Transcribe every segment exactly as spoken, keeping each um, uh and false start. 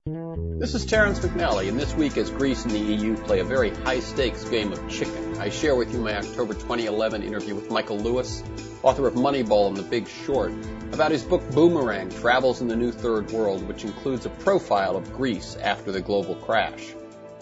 This is Terence McNally, and this week as Greece and the E U play a very high-stakes game of chicken, I share with you my October twenty eleven interview with Michael Lewis, author of Moneyball and The Big Short, about his book Boomerang, Travels in the New Third World, which includes a profile of Greece after the global crash.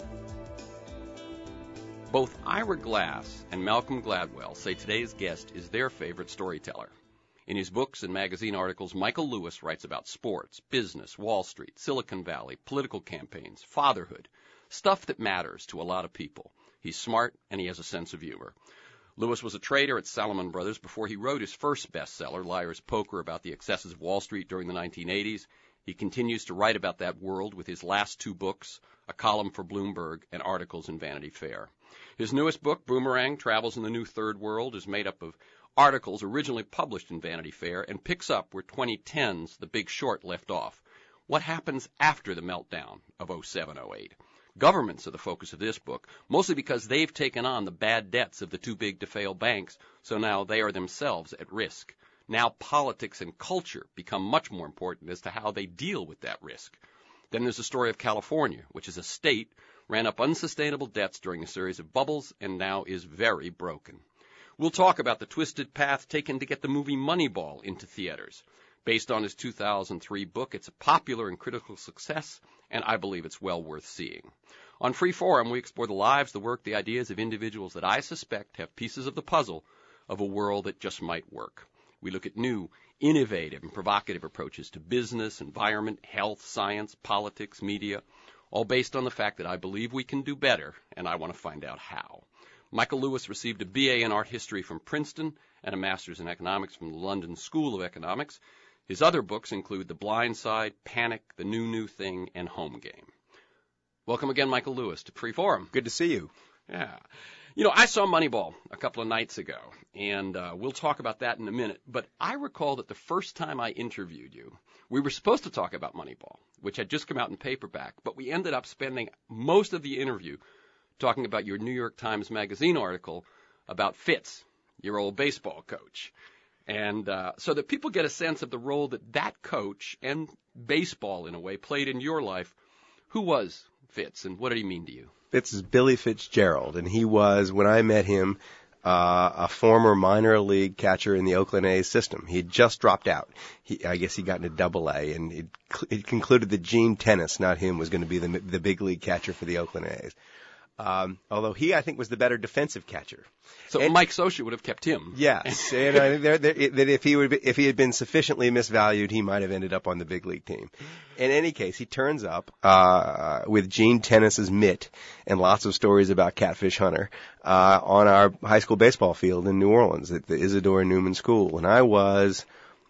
Both Ira Glass and Malcolm Gladwell say today's guest is their favorite storyteller. In his books and magazine articles, Michael Lewis writes about sports, business, Wall Street, Silicon Valley, political campaigns, fatherhood, stuff that matters to a lot of people. He's smart, and he has a sense of humor. Lewis was a trader at Salomon Brothers before he wrote his first bestseller, Liar's Poker, about the excesses of Wall Street during the nineteen eighties. He continues to write about that world with his last two books, a column for Bloomberg, and articles in Vanity Fair. His newest book, Boomerang, Travels in the New Third World, is made up of articles originally published in Vanity Fair and picks up where twenty ten's The Big Short left off. What happens after the meltdown of oh seven oh eight? Governments are the focus of this book, mostly because they've taken on the bad debts of the too-big-to-fail banks, so now they are themselves at risk. Now politics and culture become much more important as to how they deal with that risk. Then there's the story of California, which is a state, ran up unsustainable debts during a series of bubbles, and now is very broken. We'll talk about the twisted path taken to get the movie Moneyball into theaters. Based on his two thousand three book, it's a popular and critical success, and I believe it's well worth seeing. On Freeform, we explore the lives, the work, the ideas of individuals that I suspect have pieces of the puzzle of a world that just might work. We look at new, innovative, and provocative approaches to business, environment, health, science, politics, media, all based on the fact that I believe we can do better, and I want to find out how. Michael Lewis received a B A in art history from Princeton and a master's in economics from the London School of Economics. His other books include The Blind Side, Panic, The New New Thing, and Home Game. Welcome again, Michael Lewis, to Freeform. Good to see you. Yeah. You know, I saw Moneyball a couple of nights ago, and uh, we'll talk about that in a minute. But I recall that the first time I interviewed you, we were supposed to talk about Moneyball, which had just come out in paperback, but we ended up spending most of the interview talking about your New York Times Magazine article about Fitz, your old baseball coach. And uh, so that people get a sense of the role that that coach and baseball, in a way, played in your life. Who was Fitz, and what did he mean to you? Fitz is Billy Fitzgerald, and he was, when I met him, uh, a former minor league catcher in the Oakland A's system. He had just dropped out. He, I guess he got into double A, and it, it concluded that Gene Tennis, not him, was going to be the, the big league catcher for the Oakland A's. Um, although he, I think, was the better defensive catcher. So and, Mike Scioscia would have kept him. Yes, and I think there, there, that if he would, if he had been sufficiently misvalued, he might have ended up on the big league team. In any case, he turns up uh, with Gene Tennis's mitt and lots of stories about Catfish Hunter uh, on our high school baseball field in New Orleans at the Isidore Newman School, and I was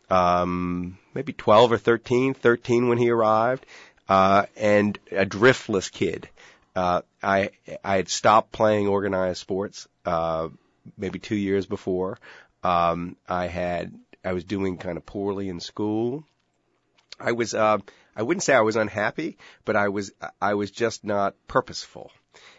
um, maybe twelve or thirteen, thirteen when he arrived, uh, and a driftless kid. Uh, I I had stopped playing organized sports uh, maybe two years before. Um, I had I was doing kind of poorly in school. I was uh, I wouldn't say I was unhappy, but I was I was just not purposeful.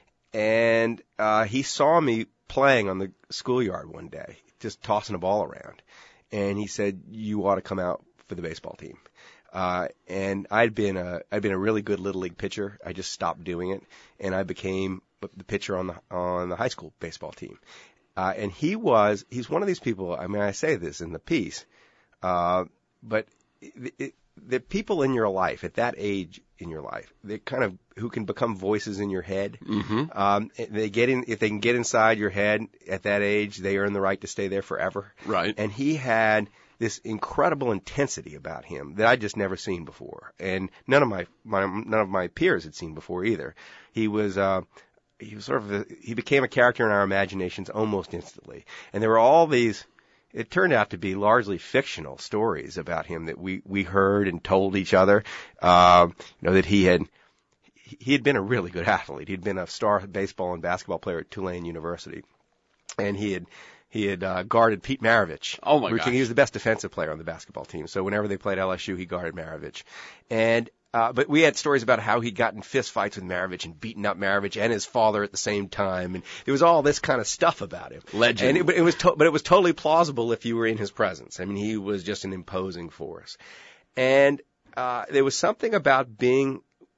And uh, he saw me playing on the schoolyard one day, just tossing a ball around, and he said, "You ought to come out for the baseball team." Uh, and I'd been a, I'd been a really good little league pitcher. I just stopped doing it, and I became the pitcher on the, on the high school baseball team. Uh, and he was, he's one of these people, I mean, I say this in the piece, uh, but it, it, the people in your life at that age in your life, they kind of, who can become voices in your head. Mm-hmm. Um, they get in, if they can get inside your head at that age, they earn the right to stay there forever. Right. And he had this incredible intensity about him that I'd just never seen before, and none of my, my none of my peers had seen before either. He was uh, he was sort of a, he became a character in our imaginations almost instantly, and there were all these. It turned out to be largely fictional stories about him that we we heard and told each other. Uh, you know that he had he had been a really good athlete. He'd been a star baseball and basketball player at Tulane University, and he had. He had uh, guarded Pete Maravich. Oh, my gosh. He was the best defensive player on the basketball team. So whenever they played L S U, he guarded Maravich. And uh, but we had stories about how he'd gotten fist fights with Maravich and beaten up Maravich and his father at the same time. And there was all this kind of stuff about him. Legend. And it, it was to, but it was totally plausible if you were in his presence. I mean, he was just an imposing force. And uh, there was something about being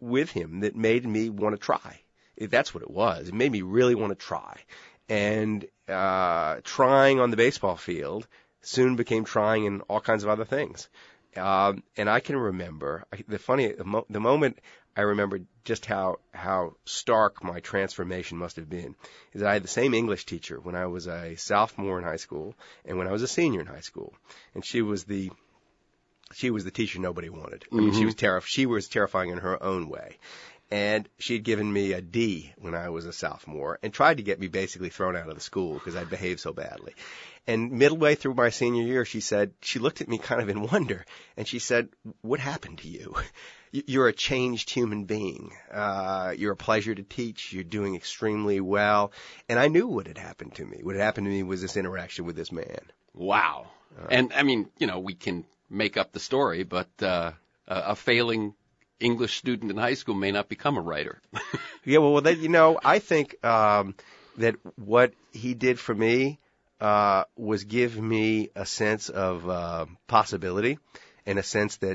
with him that made me want to try. That's what it was. It made me really want to try. And uh, trying on the baseball field soon became trying in all kinds of other things. Um, and I can remember the funny the, mo- the moment I remember just how how stark my transformation must have been is that I had the same English teacher when I was a sophomore in high school and when I was a senior in high school, and she was the she was the teacher nobody wanted. I mean, mm-hmm. she was terrif- she was terrifying in her own way. And she'd given me a D when I was a sophomore and tried to get me basically thrown out of the school because I'd behaved so badly. And midway through my senior year, she said, she looked at me kind of in wonder, and she said, "What happened to you? You're a changed human being. Uh, you're a pleasure to teach. You're doing extremely well." And I knew what had happened to me. What had happened to me was this interaction with this man. Wow. Uh, and, I mean, you know, we can make up the story, but uh, a failing English student in high school may not become a writer. Yeah, well, that, you know, I think um, that what he did for me uh, was give me a sense of uh, possibility and a sense that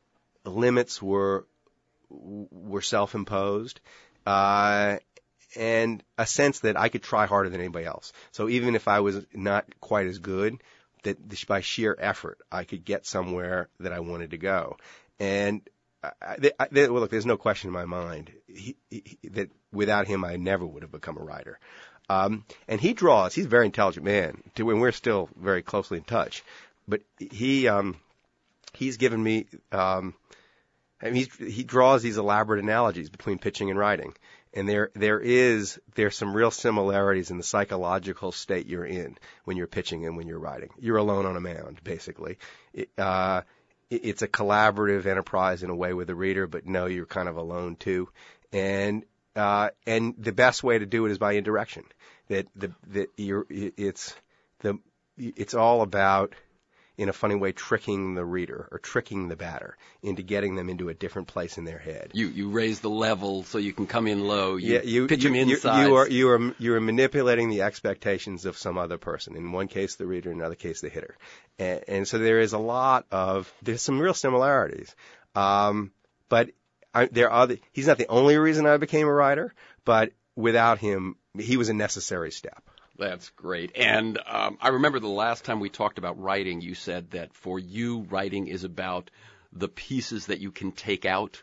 limits were were self-imposed, uh, and a sense that I could try harder than anybody else. So even if I was not quite as good, that by sheer effort I could get somewhere that I wanted to go. And I, I, they, well, look, there's no question in my mind he, he, that without him I never would have become a writer. Um, and he draws. He's a very intelligent man, to, and we're still very closely in touch. But he um, he's given me. Um, I mean, he's, he draws these elaborate analogies between pitching and writing, and there there is there's some real similarities in the psychological state you're in when you're pitching and when you're writing. You're alone on a mound, basically. It, uh, It's a collaborative enterprise in a way with the reader, but no, you're kind of alone too. And uh, and the best way to do it is by indirection. That the that you're it's the it's all about, in a funny way, tricking the reader or tricking the batter into getting them into a different place in their head. You you raise the level so you can come in low. You yeah, you pitch you, them inside. You, you are you are you are manipulating the expectations of some other person. In one case, the reader. In another case, the hitter. And, and so there is a lot of there's some real similarities. Um, but I, there are other. He's not the only reason I became a writer, but without him, he was a necessary step. That's great. And um, I remember the last time we talked about writing, you said that for you, writing is about the pieces that you can take out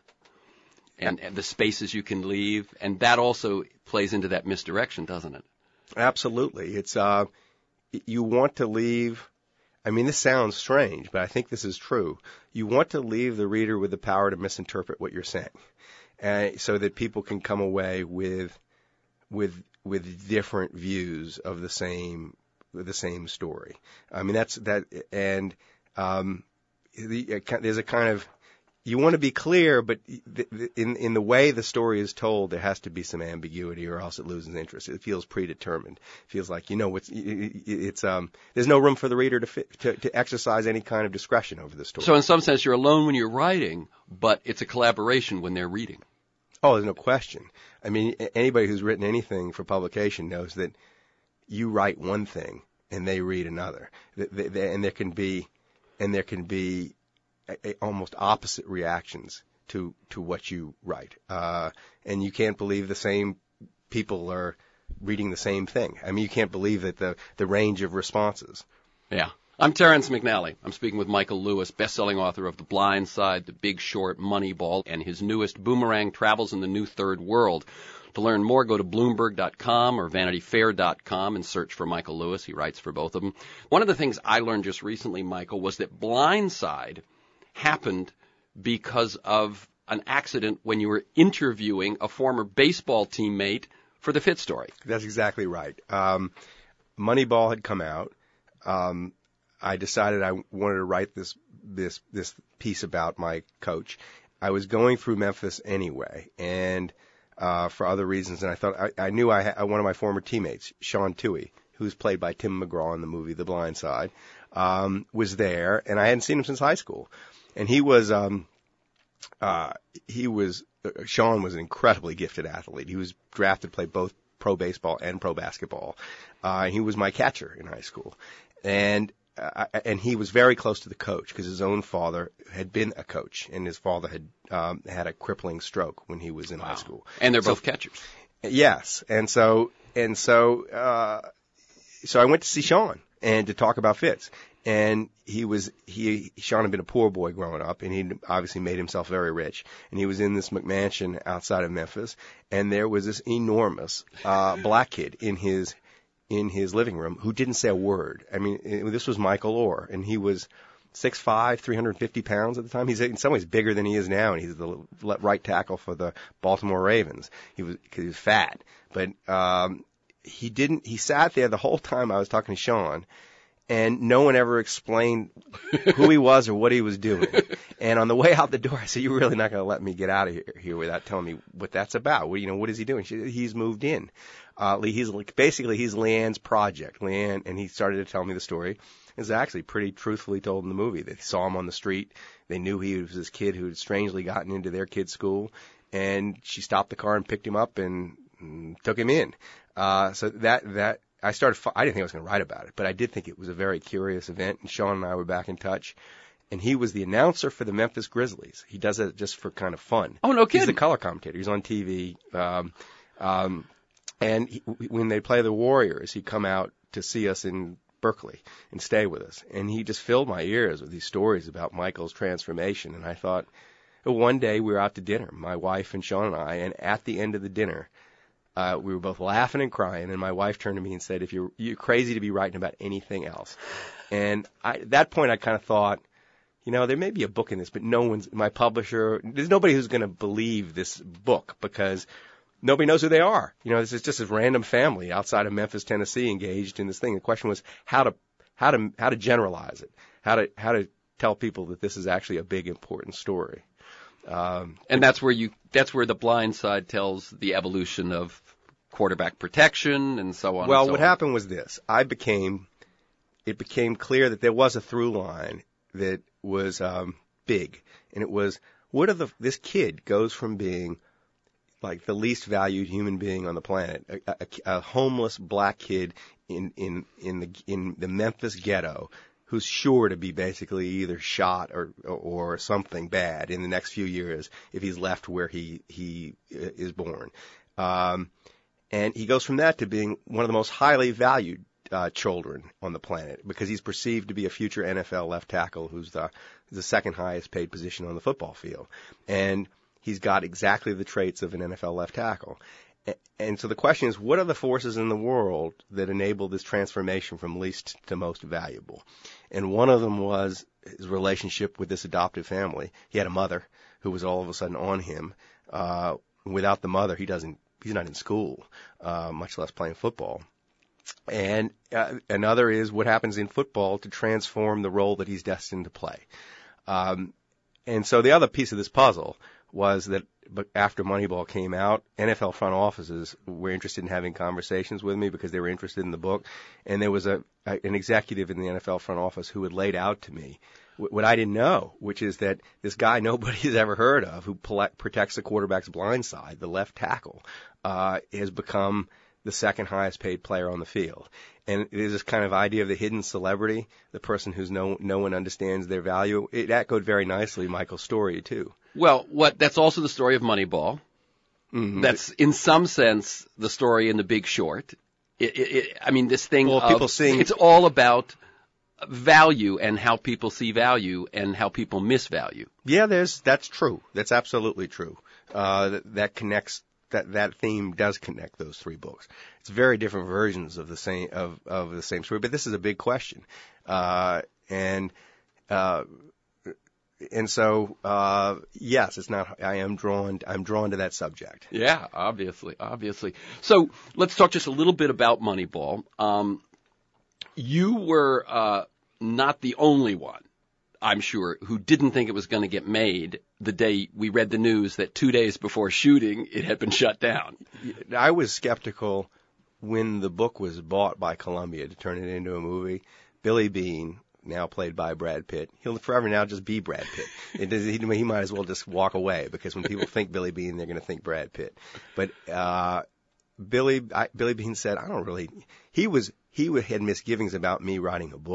and, and the spaces you can leave. And that also plays into that misdirection, doesn't it? Absolutely. It's uh, you want to leave. I mean, this sounds strange, but I think this is true. You want to leave the reader with the power to misinterpret what you're saying, uh, so that people can come away with with with different views of the same the same story. I mean, that's that, and um, the, uh, there's a kind of you want to be clear, but in in the way the story is told, there has to be some ambiguity, or else it loses interest. It feels predetermined. It feels like you know what's it's um there's no room for the reader to fit, to to exercise any kind of discretion over the story. So in some sense, you're alone when you're writing, but it's a collaboration when they're reading. Oh, there's no question. I mean, anybody who's written anything for publication knows that you write one thing and they read another, and there can be and there can be A, a, almost opposite reactions to to what you write, uh, and you can't believe the same people are reading the same thing. I mean, you can't believe that the the range of responses. Yeah. I'm Terrence McNally. I'm speaking with Michael Lewis, best-selling author of The Blind Side, The Big Short, Moneyball, and his newest Boomerang Travels in the New Third World. To learn more, go to Bloomberg dot com or Vanity Fair dot com and search for Michael Lewis. He writes for both of them. One of the things I learned just recently, Michael, was that Blind Side happened because of an accident when you were interviewing a former baseball teammate for the Fit Story. That's exactly right. Um, Moneyball had come out. Um, I decided I wanted to write this this this piece about my coach. I was going through Memphis anyway, and uh, for other reasons, and I thought I, I knew I had one of my former teammates, Sean Tuohy, who's played by Tim McGraw in the movie The Blind Side, um, was there, and I hadn't seen him since high school. And he was, um, uh, he was, uh, Sean was an incredibly gifted athlete. He was drafted to play both pro baseball and pro basketball. Uh, he was my catcher in high school. And uh, and he was very close to the coach because his own father had been a coach, and his father had um, had a crippling stroke when he was in wow. high school. And they're so, both catchers. Yes, and so and so uh, so I went to see Sean and to talk about Fitz. And he was, he, Sean had been a poor boy growing up, and he obviously made himself very rich. And he was in this McMansion outside of Memphis, and there was this enormous, uh, black kid in his, in his living room who didn't say a word. I mean, it, this was Michael Orr, and he was six five, three hundred fifty pounds at the time. He's in some ways bigger than he is now, and he's the right tackle for the Baltimore Ravens. He was, cause he was fat. But, um, he didn't, he sat there the whole time I was talking to Sean, and no one ever explained who he was or what he was doing. And on the way out the door, I said, "You're really not going to let me get out of here, here without telling me what that's about. What, you know, what is he doing?" She said, "He's moved in. Uh, he's basically he's Leanne's project, Leanne." And he started to tell me the story. It's actually pretty truthfully told in the movie. They saw him on the street. They knew he was this kid who had strangely gotten into their kid's school, and she stopped the car and picked him up and, and took him in. Uh, so that that. I started, I didn't think I was going to write about it, but I did think it was a very curious event, and Sean and I were back in touch. And he was the announcer for the Memphis Grizzlies. He does it just for kind of fun. Oh, no kidding. He's the color commentator. He's on T V. Um, um, and he, when they play the Warriors, he'd come out to see us in Berkeley and stay with us. And he just filled my ears with these stories about Michael's transformation. And I thought, well, one day we were out to dinner, my wife and Sean and I, and at the end of the dinner, Uh, we were both laughing and crying, and my wife turned to me and said, "If you're you're crazy to be writing about anything else." And I, at that point, I kind of thought, you know, there may be a book in this, but no one's, my publisher, there's nobody who's going to believe this book because nobody knows who they are. You know, this is just a random family outside of Memphis, Tennessee, engaged in this thing. The question was how to how to how to generalize it, how to how to tell people that this is actually a big, important story. Um, and that's where you, that's where The Blind Side tells the evolution of quarterback protection and so on. Well, and so what on. happened was this. I became, it became clear that there was a through line that was, um, big. And it was, what are the, this kid goes from being like the least valued human being on the planet, a, a, a homeless black kid in, in, in the, in the Memphis ghetto, who's sure to be basically either shot or or something bad in the next few years if he's left where he he is born, um, and he goes from that to being one of the most highly valued uh, children on the planet because he's perceived to be a future N F L left tackle who's the the second highest paid position on the football field, and he's got exactly the traits of an N F L left tackle. And so the question is, what are the forces in the world that enable this transformation from least to most valuable? And one of them was his relationship with this adoptive family. He had a mother who was all of a sudden on him. Uh, without the mother, he doesn't, he's not in school, uh, much less playing football. And uh, another is what happens in football to transform the role that he's destined to play. Um, and so the other piece of this puzzle was that but after Moneyball came out, N F L front offices were interested in having conversations with me because they were interested in the book. And there was a, a an executive in the N F L front office who had laid out to me what I didn't know, which is that this guy nobody's ever heard of who protects the quarterback's blind side, the left tackle, uh, has become the second highest paid player on the field. And it is this kind of idea of the hidden celebrity, the person who's no no one understands their value. It echoed very nicely Michael's story, too. Well, what that's also the story of Moneyball. Mm-hmm. That's, in some sense, the story in The Big Short. It, it, it, I mean, this thing well, of, people seeing... it's all about value and how people see value and how people misvalue. Yeah, there's that's true. That's absolutely true. Uh, that, that connects. That that theme does connect those three books. It's very different versions of the same of of the same story, but this is a big question, uh, and uh, and so uh, yes, it's not. I am drawn. I'm drawn to that subject. Yeah, obviously, obviously. So let's talk just a little bit about Moneyball. Um, you were uh, not the only one, I'm sure, who didn't think it was going to get made the day we read the news that two days before shooting it had been shut down. I was skeptical when the book was bought by Columbia to turn it into a movie. Billy Beane, now played by Brad Pitt, he'll forever now just be Brad Pitt. It does, he, he might as well just walk away because when people think Billy Beane, they're going to think Brad Pitt. But uh, Billy I, Billy Beane said, I don't really. He was he had misgivings about me writing a book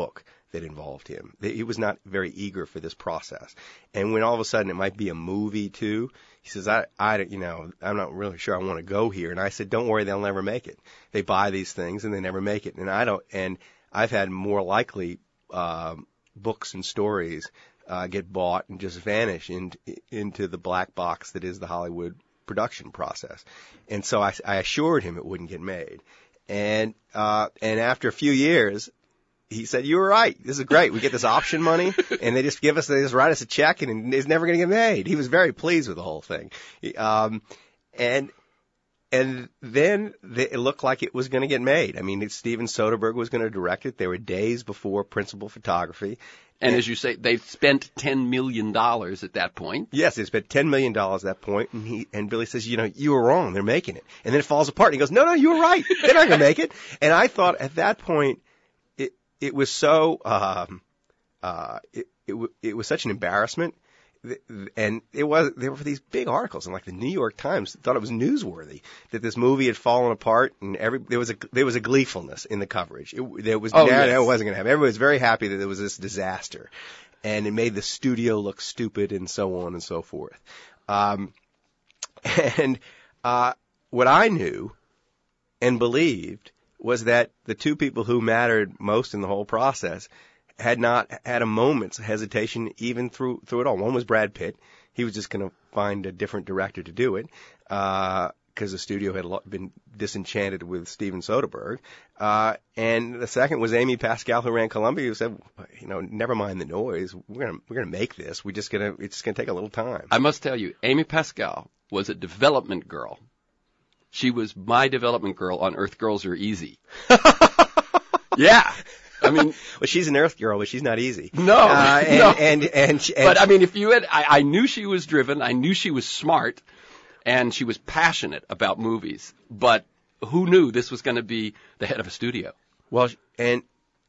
that involved him. He was not very eager for this process. And when all of a sudden it might be a movie too, he says, I, I, you know, I'm not really sure I want to go here. And I said, don't worry, they'll never make it. They buy these things and they never make it. And I don't, and I've had more likely, um, books and stories, uh, get bought and just vanish in, into the black box that is the Hollywood production process. And so I, I assured him it wouldn't get made. And, uh, and after a few years, he said, you were right. This is great. We get this option money, and they just give us, they just write us a check, and it's never going to get made. He was very pleased with the whole thing. Um, and, and then the, it looked like it was going to get made. I mean, Steven Soderbergh was going to direct it. There were days before principal photography. And, and as you say, they spent ten million dollars at that point. Yes, they spent ten million dollars at that point, and he, and Billy says, you know, you were wrong. They're making it. And then it falls apart, and he goes, no, no, you were right. They're not going to make it. And I thought at that point, it was so, um, uh, it, it, w- it was such an embarrassment. And it was, there were these big articles, and like the New York Times thought it was newsworthy that this movie had fallen apart, and every, there was a, there was a gleefulness in the coverage. It, there was, oh, no, yes. no, it wasn't going to happen. Everybody was very happy that there was this disaster, and it made the studio look stupid and so on and so forth. Um, and, uh, what I knew and believed was that the two people who mattered most in the whole process had not had a moment's hesitation even through through it all. One was Brad Pitt. He was just going to find a different director to do it because uh, the studio had been disenchanted with Steven Soderbergh. Uh, and the second was Amy Pascal, who ran Columbia, who said, you know, never mind the noise. We're going to we're going to make this. We're just going to it's going to take a little time. I must tell you, Amy Pascal was a development girl. She was my development girl on Earth Girls Are Easy. Yeah. I mean, well, she's an Earth girl, but she's not easy. No, uh, and, no. And, and, and, and, but I mean, if you had, I, I knew she was driven. I knew she was smart, and she was passionate about movies. But who knew this was going to be the head of a studio? Well, and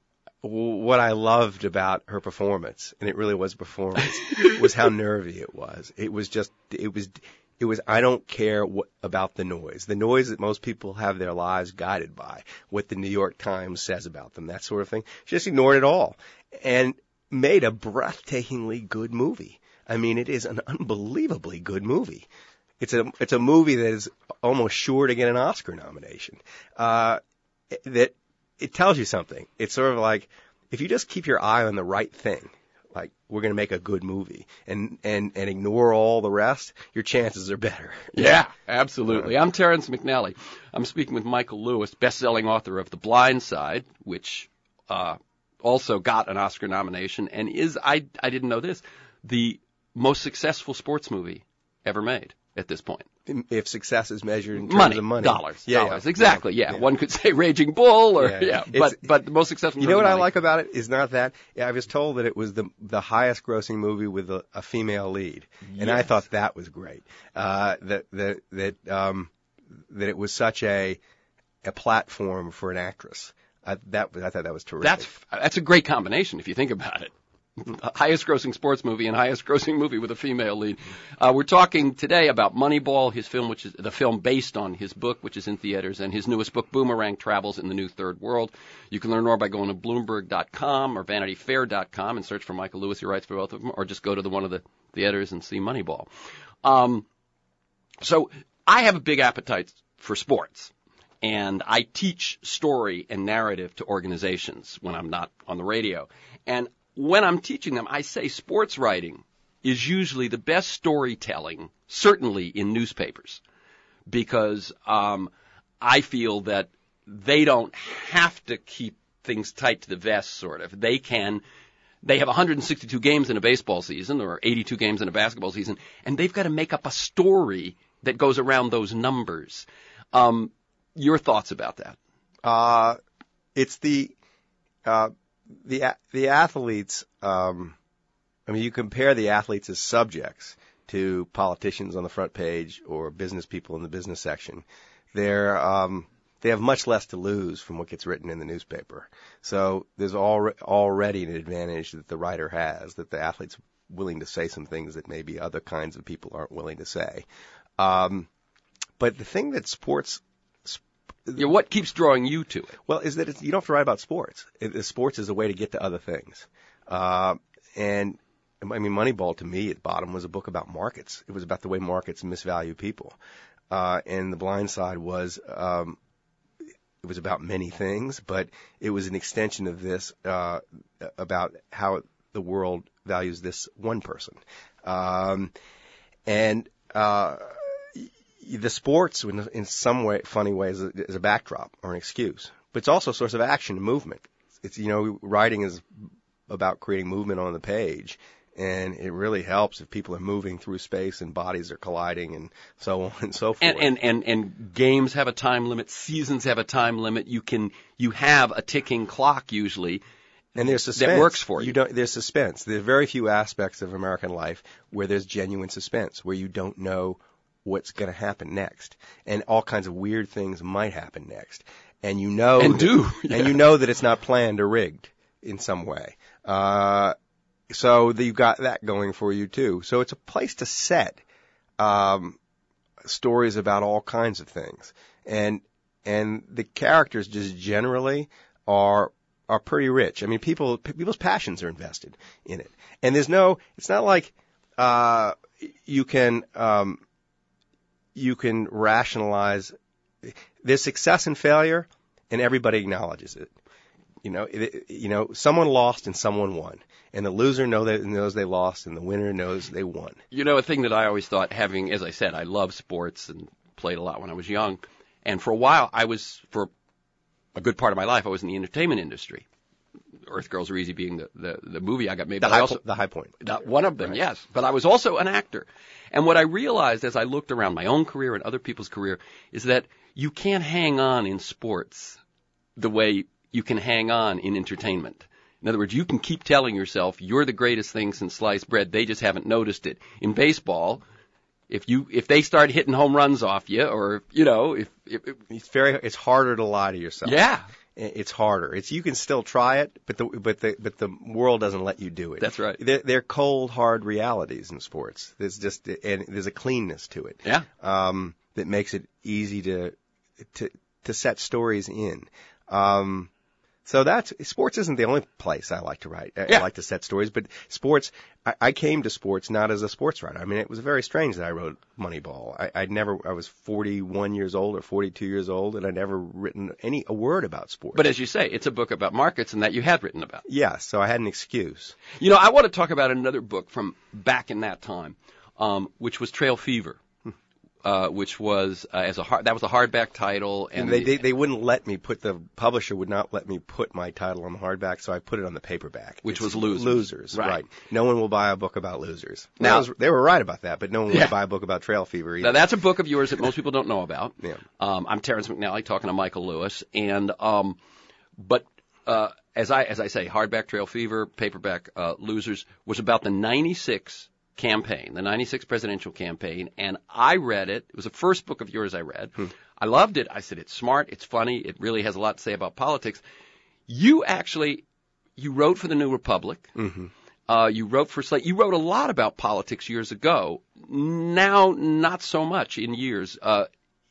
what I loved about her performance, and it really was a performance, was how nervy it was. It was just, it was. It was, I don't care what, about the noise. The noise that most people have their lives guided by, what the New York Times says about them, that sort of thing. She just ignored it all and made a breathtakingly good movie. I mean, it is an unbelievably good movie. It's a, it's a movie that is almost sure to get an Oscar nomination. Uh, that, it tells you something. It's sort of like, if you just keep your eye on the right thing, like, we're going to make a good movie and, and, and ignore all the rest, your chances are better. Yeah, absolutely. I'm Terrence McNally. I'm speaking with Michael Lewis, best-selling author of The Blind Side, which uh, also got an Oscar nomination and is, I, I didn't know this, the most successful sports movie ever made at this point. If success is measured in terms money, of money. Dollars. Yeah, dollars. yeah. Exactly, yeah. yeah. One could say Raging Bull or, yeah, yeah. but but the most successful You know what money. I like about it is not that. Yeah, I was told that it was the the highest grossing movie with a, a female lead. And yes. I thought that was great. Uh, that, that, that, um, that it was such a, a platform for an actress. I, that, I thought that was terrific. That's, that's a great combination if you think about it. Highest grossing sports movie and highest grossing movie with a female lead. Uh, we're talking today about Moneyball, his film, which is the film based on his book, which is in theaters, and his newest book, Boomerang Travels in the New Third World. You can learn more by going to Bloomberg dot com or Vanity Fair dot com and search for Michael Lewis. He writes for both of them, or just go to the one of the theaters and see Moneyball. Um, so I have a big appetite for sports. And I teach story and narrative to organizations when I'm not on the radio. And when I'm teaching them, I say sports writing is usually the best storytelling, certainly in newspapers, because um, I feel that they don't have to keep things tight to the vest, sort of. They can. They have one hundred sixty-two games in a baseball season or eighty-two games in a basketball season, and they've got to make up a story that goes around those numbers. Um, your thoughts about that? Uh, it's the uh, the the athletes. Um, I mean, you compare the athletes as subjects to politicians on the front page or business people in the business section. They're um, they have much less to lose from what gets written in the newspaper. So there's al- already an advantage that the writer has, that the athlete's willing to say some things that maybe other kinds of people aren't willing to say. Um, but the thing that sports Yeah, what keeps drawing you to it? Well, is that it's, you don't have to write about sports. It, sports is a way to get to other things. Uh, and, I mean, Moneyball to me at bottom was a book about markets. It was about the way markets misvalue people. Uh, and The Blind Side was, um, it was about many things, but it was an extension of this, uh, about how the world values this one person. Um, and, uh, the sports, in, in some way, funny ways, is a backdrop or an excuse, but it's also a source of action and movement. It's, you know, writing is about creating movement on the page, and it really helps if people are moving through space and bodies are colliding and so on and so forth. And and and, and games have a time limit, seasons have a time limit. You can you have a ticking clock usually. And there's suspense. That works for you. you don't, there's suspense. There are very few aspects of American life where there's genuine suspense, where you don't know what's going to happen next, and all kinds of weird things might happen next, and you know, and that, do, yeah. and you know that it's not planned or rigged in some way. Uh, so that you've got that going for you too. So it's a place to set um, stories about all kinds of things, and and the characters just generally are are pretty rich. I mean, people people's passions are invested in it, and there's no. It's not like uh, you can. Um, You can rationalize there's success and failure, and everybody acknowledges it. You know, it, you know, someone lost and someone won, and the loser know that knows they lost, and the winner knows they won. You know, a thing that I always thought, having, as I said, I love sports and played a lot when I was young, and for a while I was, for a good part of my life, I was in the entertainment industry. Earth Girls Are Easy being the, the, the movie I got made. The, but high, I also, po- the high point. One of them, right. Yes. But I was also an actor. And what I realized as I looked around my own career and other people's career is that you can't hang on in sports the way you can hang on in entertainment. In other words, you can keep telling yourself you're the greatest thing since sliced bread. They just haven't noticed it. In baseball, if you if they start hitting home runs off you, or you know, if, if it's very it's harder to lie to yourself. Yeah. It's harder. It's you can still try it, but the but the but the world doesn't let you do it. That's right. They're, they're cold, hard realities in sports. There's just and there's a cleanness to it. Yeah. Um, that makes it easy to to to set stories in. Um, so that's sports isn't the only place I like to write. I, yeah. I like to set stories, but sports. I, I came to sports not as a sports writer. I mean, it was very strange that I wrote Moneyball. I, I'd never. I was forty-one years old or forty-two years old, and I'd never written any a word about sports. But as you say, it's a book about markets, and that you had written about. Yeah, so I had an excuse. You know, I want to talk about another book from back in that time, um, which was Trail Fever. Uh, which was uh, as a hard, that was a hardback title, and, and they, the, they they wouldn't let me put the publisher would not let me put my title on the hardback, so I put it on the paperback, which it's was Losers. Losers, right. right? No one will buy a book about losers. Now was, they were right about that, but no one yeah. would buy a book about Trail Fever either. Now that's a book of yours that most people don't know about. Yeah. Um, I'm Terrence McNally talking to Michael Lewis, and um, but uh, as I as I say, hardback Trail Fever, paperback uh, Losers was about the ninety-six campaign, the ninety-six presidential campaign, and I read it. It was the first book of yours I read. Hmm. I loved it. I said, it's smart, it's funny, it really has a lot to say about politics. You actually, you wrote for the New Republic. Mm-hmm. Uh, you wrote for Slate. You wrote a lot about politics years ago. Now, not so much in years. Uh,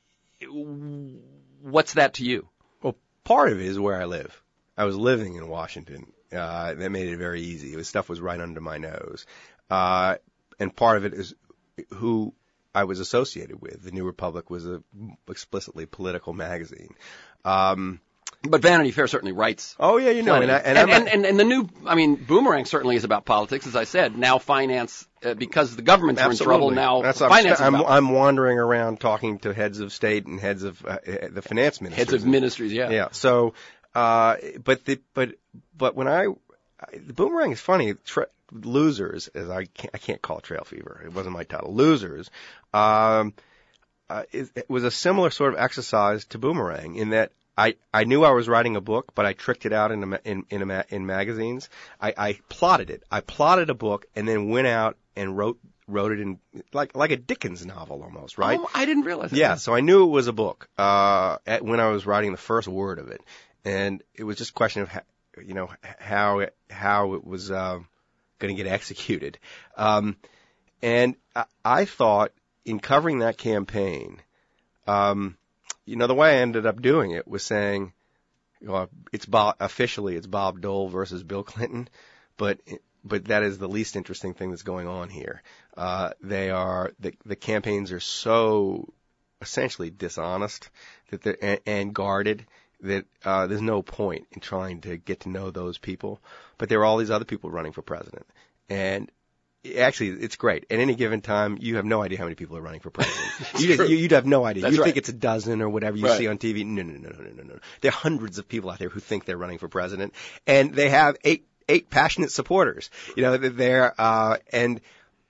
what's that to you? Well, part of it is where I live. I was living in Washington. Uh, that made it very easy. It was, stuff was right under my nose. Uh, And part of it is who I was associated with. The New Republic was a explicitly political magazine. Um, but Vanity Fair certainly writes. Oh yeah, you know, and, and, I, and, and, and, and, and the new, I mean, Boomerang certainly is about politics, as I said. Now finance, uh, because the governments are in trouble. Now That's finance. I'm, is I'm, about. I'm wandering around talking to heads of state and heads of uh, the finance ministries. Heads of ministries, yeah. Yeah. So, uh, but the but but when I, I the Boomerang is funny. Tra- Losers, as I can't, I can't call it Trail Fever. It wasn't my title. Losers, um, uh, it, it was a similar sort of exercise to Boomerang in that I, I knew I was writing a book, but I tricked it out in a, in in, a, in magazines. I, I plotted it. I plotted a book and then went out and wrote wrote it in like like a Dickens novel almost, right? Oh, I didn't realize that. Yeah, so I knew it was a book uh, at, when I was writing the first word of it, and it was just a question of how, you know how it, how it was. Uh, going to get executed. Um, and I, I thought in covering that campaign, um, you know, the way I ended up doing it was saying, well, it's Bob, officially it's Bob Dole versus Bill Clinton, but but that is the least interesting thing that's going on here. Uh, they are the the campaigns are so essentially dishonest that they're and, and guarded that uh, there's no point in trying to get to know those people. But there are all these other people running for president, and actually, it's great. At any given time, you have no idea how many people are running for president. you just, you, you'd have no idea. That's You'd right. think it's a dozen or whatever you Right. see on T V. No, no, no, no, no, no, no. There are hundreds of people out there who think they're running for president, and they have eight eight passionate supporters. You know, they're uh, and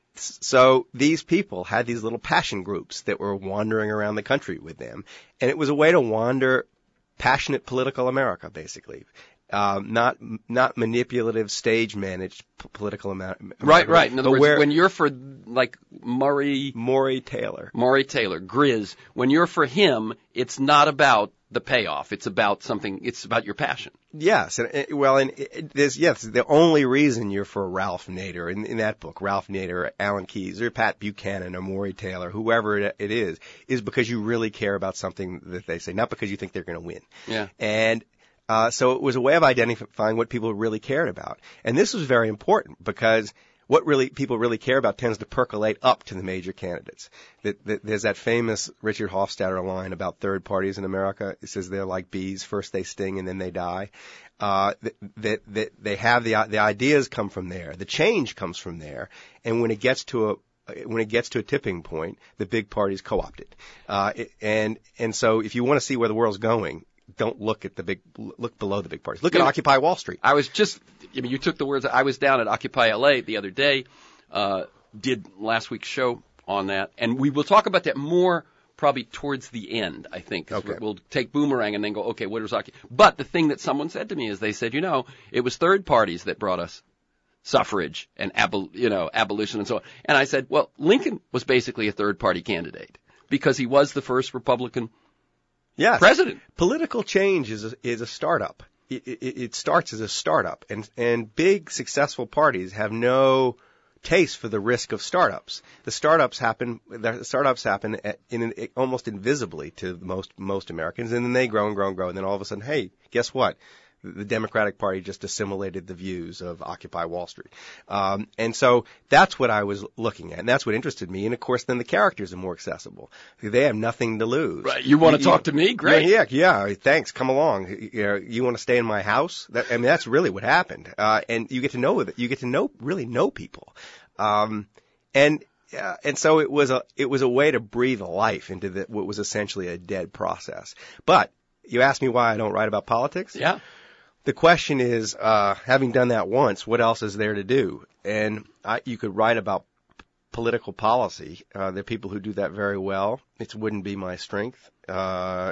so these people had these little passion groups that were wandering around the country with them, and it was a way to wander passionate political America, basically. Um, not not manipulative, stage managed p- political America. Right, right. In other but words, where when you're for like Murray, Maury Taylor, Maury Taylor, Grizz, when you're for him, it's not about the payoff. It's about something. It's about your passion. yes, and uh, well, and it, it, there's yes, the only reason you're for Ralph Nader in, in that book, Ralph Nader, Alan Keyes, or Pat Buchanan, or Maury Taylor, whoever it, it is, is because you really care about something that they say, not because you think they're going to win. Yeah. And Uh, so it was a way of identifying what people really cared about. And this was very important because what really people really care about tends to percolate up to the major candidates. That, that, there's that famous Richard Hofstadter line about third parties in America. It says they're like bees. First they sting and then they die. Uh, that, that, that they have the, the ideas come from there. The change comes from there. And when it gets to a, when it gets to a tipping point, the big parties co-opt it. Uh, it and, and so if you want to see where the world's going, don't look at the big, look below the big parties. Look Yeah. at Occupy Wall Street. I was just, I mean, you took the words. I was down at Occupy L A the other day, uh, did last week's show on that, and we will talk about that more probably towards the end, I think. 'Cause Okay. We'll take Boomerang and then go, okay, what was Occupy? But the thing that someone said to me is they said, you know, it was third parties that brought us suffrage and abol- you know, abolition and so on. And I said, well, Lincoln was basically a third party candidate because he was the first Republican Yes. president. Political change is a, is a startup. It, it, it starts as a startup, and and big successful parties have no taste for the risk of startups. The startups happen. The startups happen at, in an, almost invisibly to most most Americans, and then they grow and grow and grow, and then all of a sudden, hey, guess what? The Democratic Party just assimilated the views of Occupy Wall Street. Um, and so that's what I was looking at, and that's what interested me. And, of course, then the characters are more accessible. They have nothing to lose. Right. You want to talk to me? Great. Yeah, yeah, yeah, thanks. Come along. You, know, you want to stay in my house? That, I mean, that's really what happened. Uh, and you get to know you get to know really know people. Um, and uh, and so it was a it was a way to breathe life into the, what was essentially a dead process. But you asked me why I don't write about politics? Yeah. The question is, uh, having done that once, what else is there to do? And I, you could write about political policy. Uh, there are people who do that very well. It wouldn't be my strength. Uh,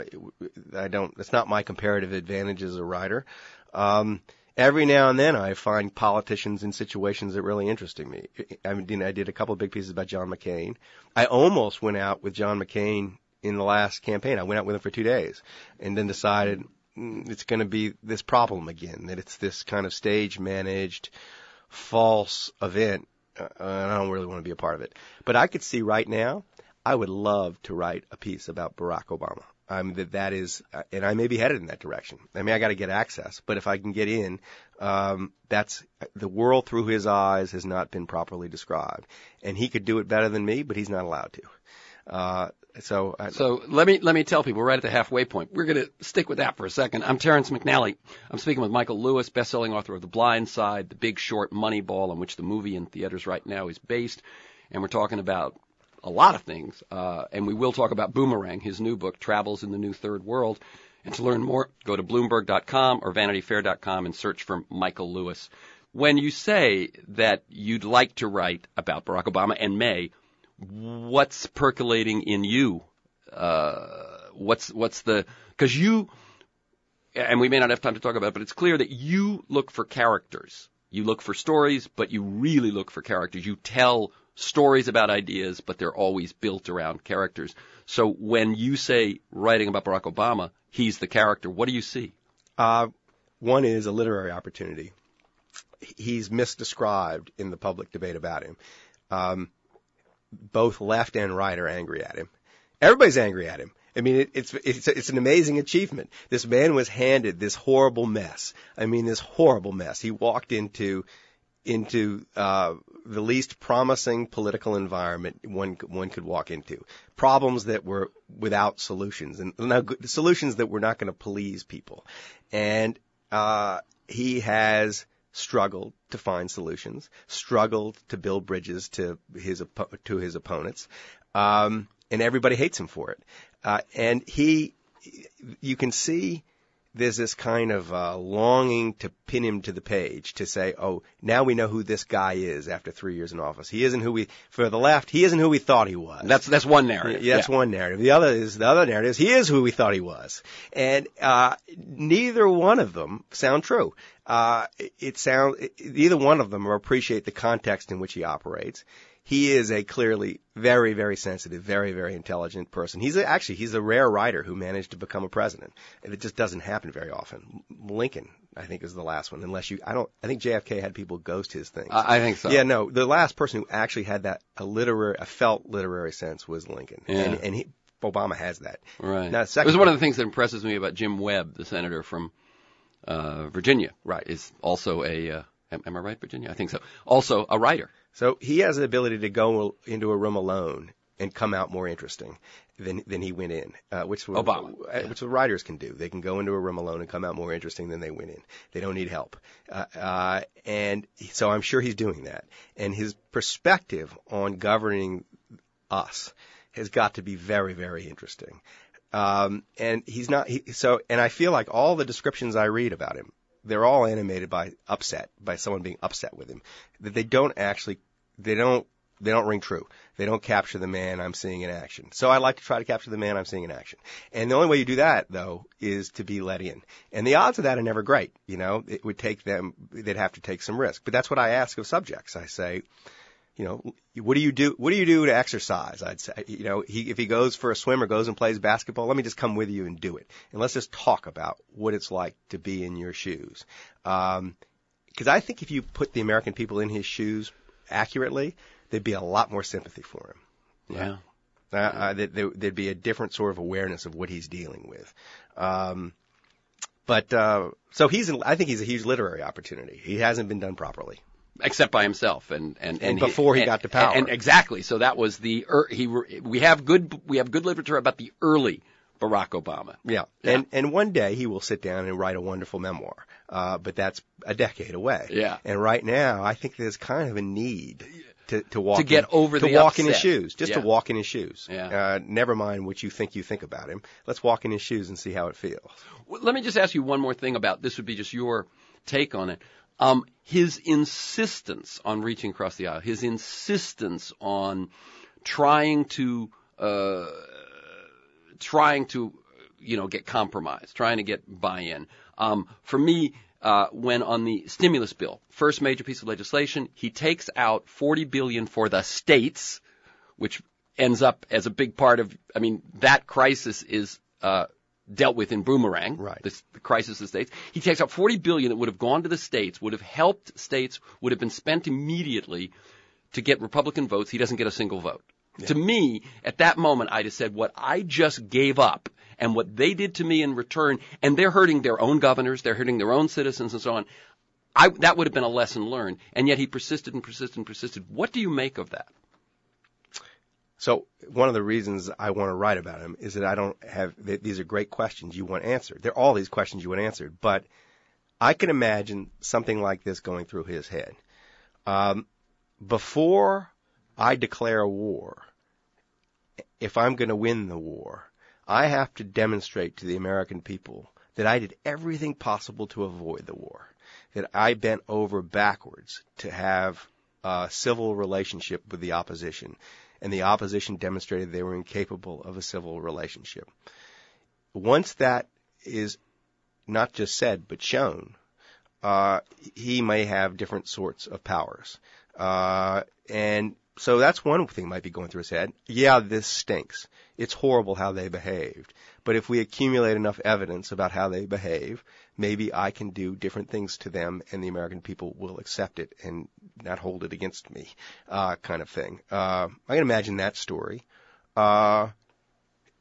I don't. It's not my comparative advantage as a writer. Um, every now and then, I find politicians in situations that really interesting me. I mean, I did a couple of big pieces about John McCain. I almost went out with John McCain in the last campaign. I went out with him for two days, and then decided it's going to be this problem again, that it's this kind of stage-managed, false event, uh, and I don't really want to be a part of it. But I could see right now, I would love to write a piece about Barack Obama. I mean, that that is, uh, and I may be headed in that direction. I mean, I got to get access, but if I can get in, um, that's the world through his eyes has not been properly described, and he could do it better than me, but he's not allowed to. Uh, so, I, So let me let me tell people, we're right at the halfway point. We're going to stick with that for a second. I'm Terrence McNally. I'm speaking with Michael Lewis, best-selling author of The Blind Side, The Big Short, Moneyball, on which the movie in theaters right now is based. And we're talking about a lot of things. Uh, and we will talk about Boomerang, his new book, Travels in the New Third World. And to learn more, go to Bloomberg dot com or Vanity Fair dot com and search for Michael Lewis. When you say that you'd like to write about Barack Obama and may, what's percolating in you? Uh, what's, what's the, cause you, and we may not have time to talk about it, but it's clear that you look for characters. You look for stories, but you really look for characters. You tell stories about ideas, but they're always built around characters. So when you say writing about Barack Obama, he's the character, what do you see? Uh, one is a literary opportunity. He's misdescribed in the public debate about him. Um, both left and right are angry at him. Everybody's angry at him. I mean, it, it's it's it's an amazing achievement. This man was handed this horrible mess. I mean, this horrible mess. He walked into into uh, the least promising political environment one one could walk into. Problems that were without solutions, and no, solutions that were not going to please people. And uh, he has struggled to find solutions, struggled to build bridges to his to his opponents, um, and everybody hates him for it. Uh, and he, you can see there's this kind of uh, longing to pin him to the page, to say, oh, now we know who this guy is after three years in office. He isn't who we, for the left, he isn't who we thought he was. That's that's one narrative. Yeah, that's yeah. one narrative. The other is, the other narrative is he is who we thought he was. And uh, neither one of them sound true. Uh, it, it sounds, either one of them appreciate the context in which he operates. He is a clearly very, very sensitive, very, very intelligent person. He's a, actually, he's a rare writer who managed to become a president. And it just doesn't happen very often. Lincoln, I think, is the last one, unless you, I don't, I think J F K had people ghost his things. Uh, I think so. Yeah, no, the last person who actually had that, a literary, a felt literary sense was Lincoln. Yeah. And, and he, Obama has that. Right. Now, it was one of the things that impresses me about Jim Webb, the senator from uh, Virginia. Right. Is also a, uh, am, am I right, Virginia? I think so. Also a writer. So he has the ability to go into a room alone and come out more interesting than than he went in, uh, which Obama, uh, yeah. which the writers can do. They can go into a room alone and come out more interesting than they went in. They don't need help, uh, uh, and so I'm sure he's doing that. And his perspective on governing us has got to be very, very interesting. Um, and he's not he, so. And I feel like all the descriptions I read about him, they're all animated by upset, by someone being upset with him. That they don't actually, they don't, they don't ring true. They don't capture the man I'm seeing in action. So I like to try to capture the man I'm seeing in action. And the only way you do that, though, is to be let in. And the odds of that are never great. You know, it would take them, they'd have to take some risk. But that's what I ask of subjects. I say, you know, what do you do? What do you do to exercise? I'd say, you know, he, if he goes for a swim or goes and plays basketball, let me just come with you and do it. And let's just talk about what it's like to be in your shoes. Um, because I think if you put the American people in his shoes accurately, there'd be a lot more sympathy for him. Yeah. Uh, uh, there, there'd be a different sort of awareness of what he's dealing with. Um, but, uh, so he's, I think he's a huge literary opportunity. He hasn't been done properly. Except by himself, and and, and, and before he, he and, got to power, and, and exactly. So that was the er, he. We have good we have good literature about the early Barack Obama. Yeah, yeah. and and one day he will sit down and write a wonderful memoir, uh, but that's a decade away. Yeah, and right now I think there's kind of a need to to walk to get in, over to the walk upset. in his shoes, just yeah. to walk in his shoes. Yeah. Uh, never mind what you think you think about him. Let's walk in his shoes and see how it feels. Well, let me just ask you one more thing about this. Would be just your take on it. Um, his insistence on reaching across the aisle, his insistence on trying to, uh, trying to, you know, get compromise, trying to get buy-in. Um, for me, uh, when on the stimulus bill, first major piece of legislation, he takes out forty billion dollars for the states, which ends up as a big part of, I mean, that crisis is, uh, dealt with in Boomerang, right. this, the crisis of the states. He takes out forty billion dollars that would have gone to the states, would have helped states, would have been spent immediately to get Republican votes. He doesn't get a single vote. Yeah. To me, at that moment, I just said, what I just gave up and what they did to me in return, and they're hurting their own governors, they're hurting their own citizens and so on. I, that would have been a lesson learned. And yet he persisted and persisted and persisted. What do you make of that? So one of the reasons I want to write about him is that I don't have, these are great questions you want answered. They're all these questions you want answered, but I can imagine something like this going through his head. Um, before I declare a war, if I'm going to win the war, I have to demonstrate to the American people that I did everything possible to avoid the war, that I bent over backwards to have a civil relationship with the opposition, and the opposition demonstrated they were incapable of a civil relationship. Once that is not just said but shown, uh, he may have different sorts of powers. Uh, and so that's one thing might be going through his head. Yeah, this stinks. It's horrible how they behaved. But if we accumulate enough evidence about how they behave, maybe I can do different things to them and the American people will accept it and not hold it against me, uh, kind of thing. Uh, I can imagine that story. Uh,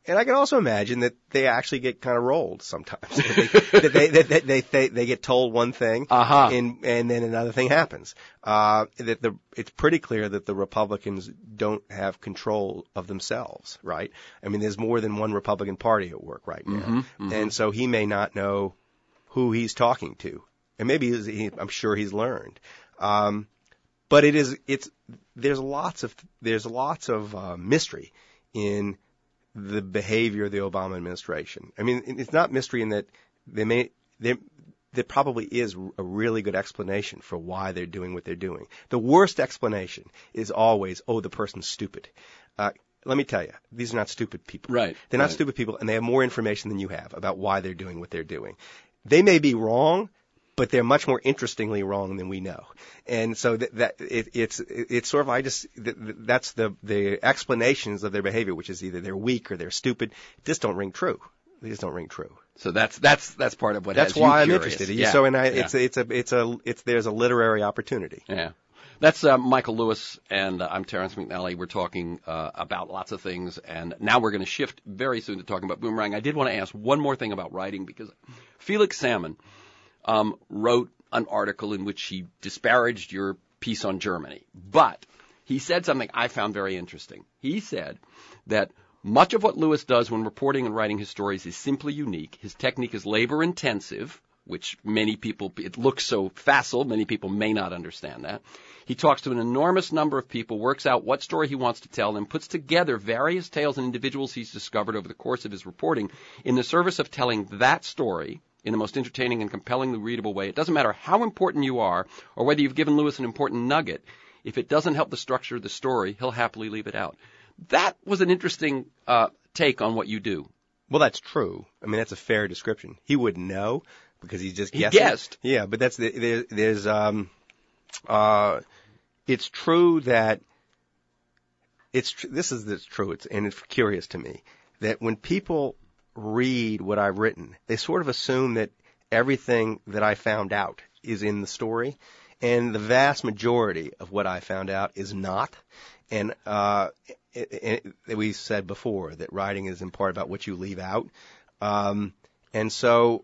and I can also imagine that they actually get kind of rolled sometimes. that they, that they, that they, they, they, they get told one thing, uh-huh. and, and then another thing happens. Uh, that the, it's pretty clear that the Republicans don't have control of themselves, right? I mean, there's more than one Republican Party at work right now. Mm-hmm, mm-hmm. And so he may not know who he's talking to. And maybe he's, he, I'm sure he's learned. Um, but it is, it's, there's lots of, there's lots of, uh, mystery in the behavior of the Obama administration. I mean, it's not mystery in that they may, there, there probably is a really good explanation for why they're doing what they're doing. The worst explanation is always, oh, the person's stupid. Uh, let me tell you, these are not stupid people. Right. They're not right. stupid people, and they have more information than you have about why they're doing what they're doing. They may be wrong, but they're much more interestingly wrong than we know. And so that, that it, it's it's sort of I just that's the the explanations of their behavior, which is either they're weak or they're stupid, just don't ring true. They just don't ring true. So that's that's that's part of what that's has why you I'm curious. interested. Yeah. So and I, yeah. it's it's a it's a it's there's a literary opportunity. Yeah. That's uh, Michael Lewis, and uh, I'm Terrence McNally. We're talking uh, about lots of things, and now we're going to shift very soon to talking about Boomerang. I did want to ask one more thing about writing, because Felix Salmon um, wrote an article in which he disparaged your piece on Germany, but he said something I found very interesting. He said that much of what Lewis does when reporting and writing his stories is simply unique. His technique is labor-intensive, which many people, it looks so facile, many people may not understand that. He talks to an enormous number of people, works out what story he wants to tell, and puts together various tales and individuals he's discovered over the course of his reporting in the service of telling that story in the most entertaining and compellingly readable way. It doesn't matter how important you are or whether you've given Lewis an important nugget. If it doesn't help the structure of the story, he'll happily leave it out. That was an interesting uh, take on what you do. Well, that's true. I mean, that's a fair description. He wouldn't know because he's just he guessing. guessed. Yeah, but that's the, there, there's um uh it's true that it's tr- this is it's true. It's and it's curious to me that when people read what I've written, they sort of assume that everything that I found out is in the story, and the vast majority of what I found out is not. And uh, it, it, we said before that writing is in part about what you leave out, um, and so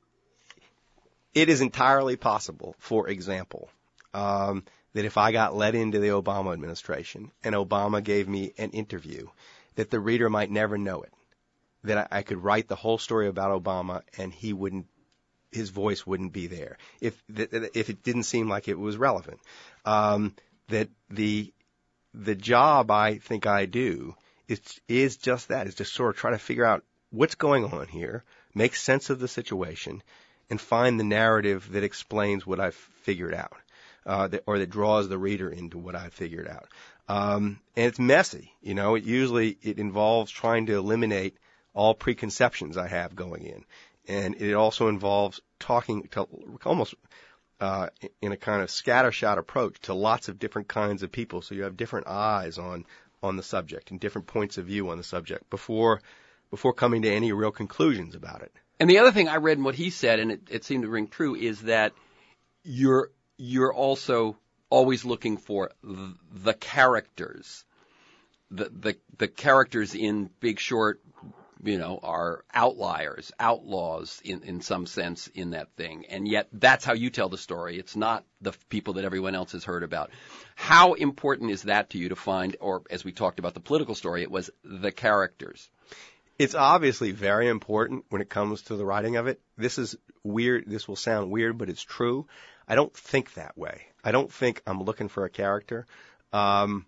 it is entirely possible, for example, um, that if I got let into the Obama administration and Obama gave me an interview, that the reader might never know it. That I, I could write the whole story about Obama and he wouldn't, his voice wouldn't be there if if it didn't seem like it was relevant. Um, that the the job I think I do is is just that, is to sort of try to figure out what's going on here, make sense of the situation, and find the narrative that explains what I've figured out, uh, that, or that draws the reader into what I've figured out. Um, and it's messy, you know. It usually it involves trying to eliminate all preconceptions I have going in, and it also involves talking to almost uh, in a kind of scattershot approach to lots of different kinds of people, so you have different eyes on on the subject and different points of view on the subject before before coming to any real conclusions about it. And the other thing I read in what he said, and it, it seemed to ring true, is that you're you're also always looking for the, the characters, the, the the characters in Big Short, you know, are outliers, outlaws in, in some sense in that thing. And yet that's how you tell the story. It's not the people that everyone else has heard about. How important is that to you to find, or as we talked about the political story, it was the characters? It's obviously very important when it comes to the writing of it. This is weird. This will sound weird, but it's true. I don't think that way. I don't think I'm looking for a character. Um,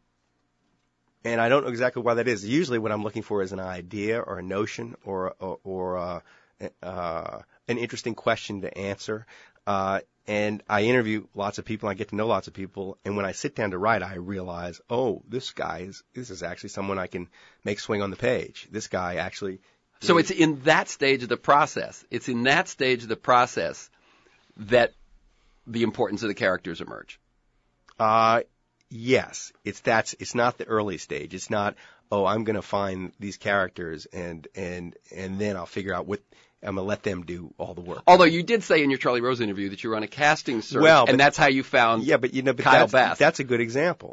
and I don't know exactly why that is. Usually what I'm looking for is an idea or a notion or, or, or uh, uh, an interesting question to answer. Uh, and I interview lots of people. I get to know lots of people. And when I sit down to write, I realize, oh, this guy is, this is actually someone I can make swing on the page. This guy actually. So it's in that stage of the process. It's in that stage of the process that the importance of the characters emerge. Uh, yes. It's that's, it's not the early stage. It's not, oh, I'm going to find these characters and, and, and then I'll figure out what, I'm going to let them do all the work. Although you did say in your Charlie Rose interview that you were on a casting search, well, and but, that's how you found yeah, but, you know, but Kyle that's, Bass. That's a good example.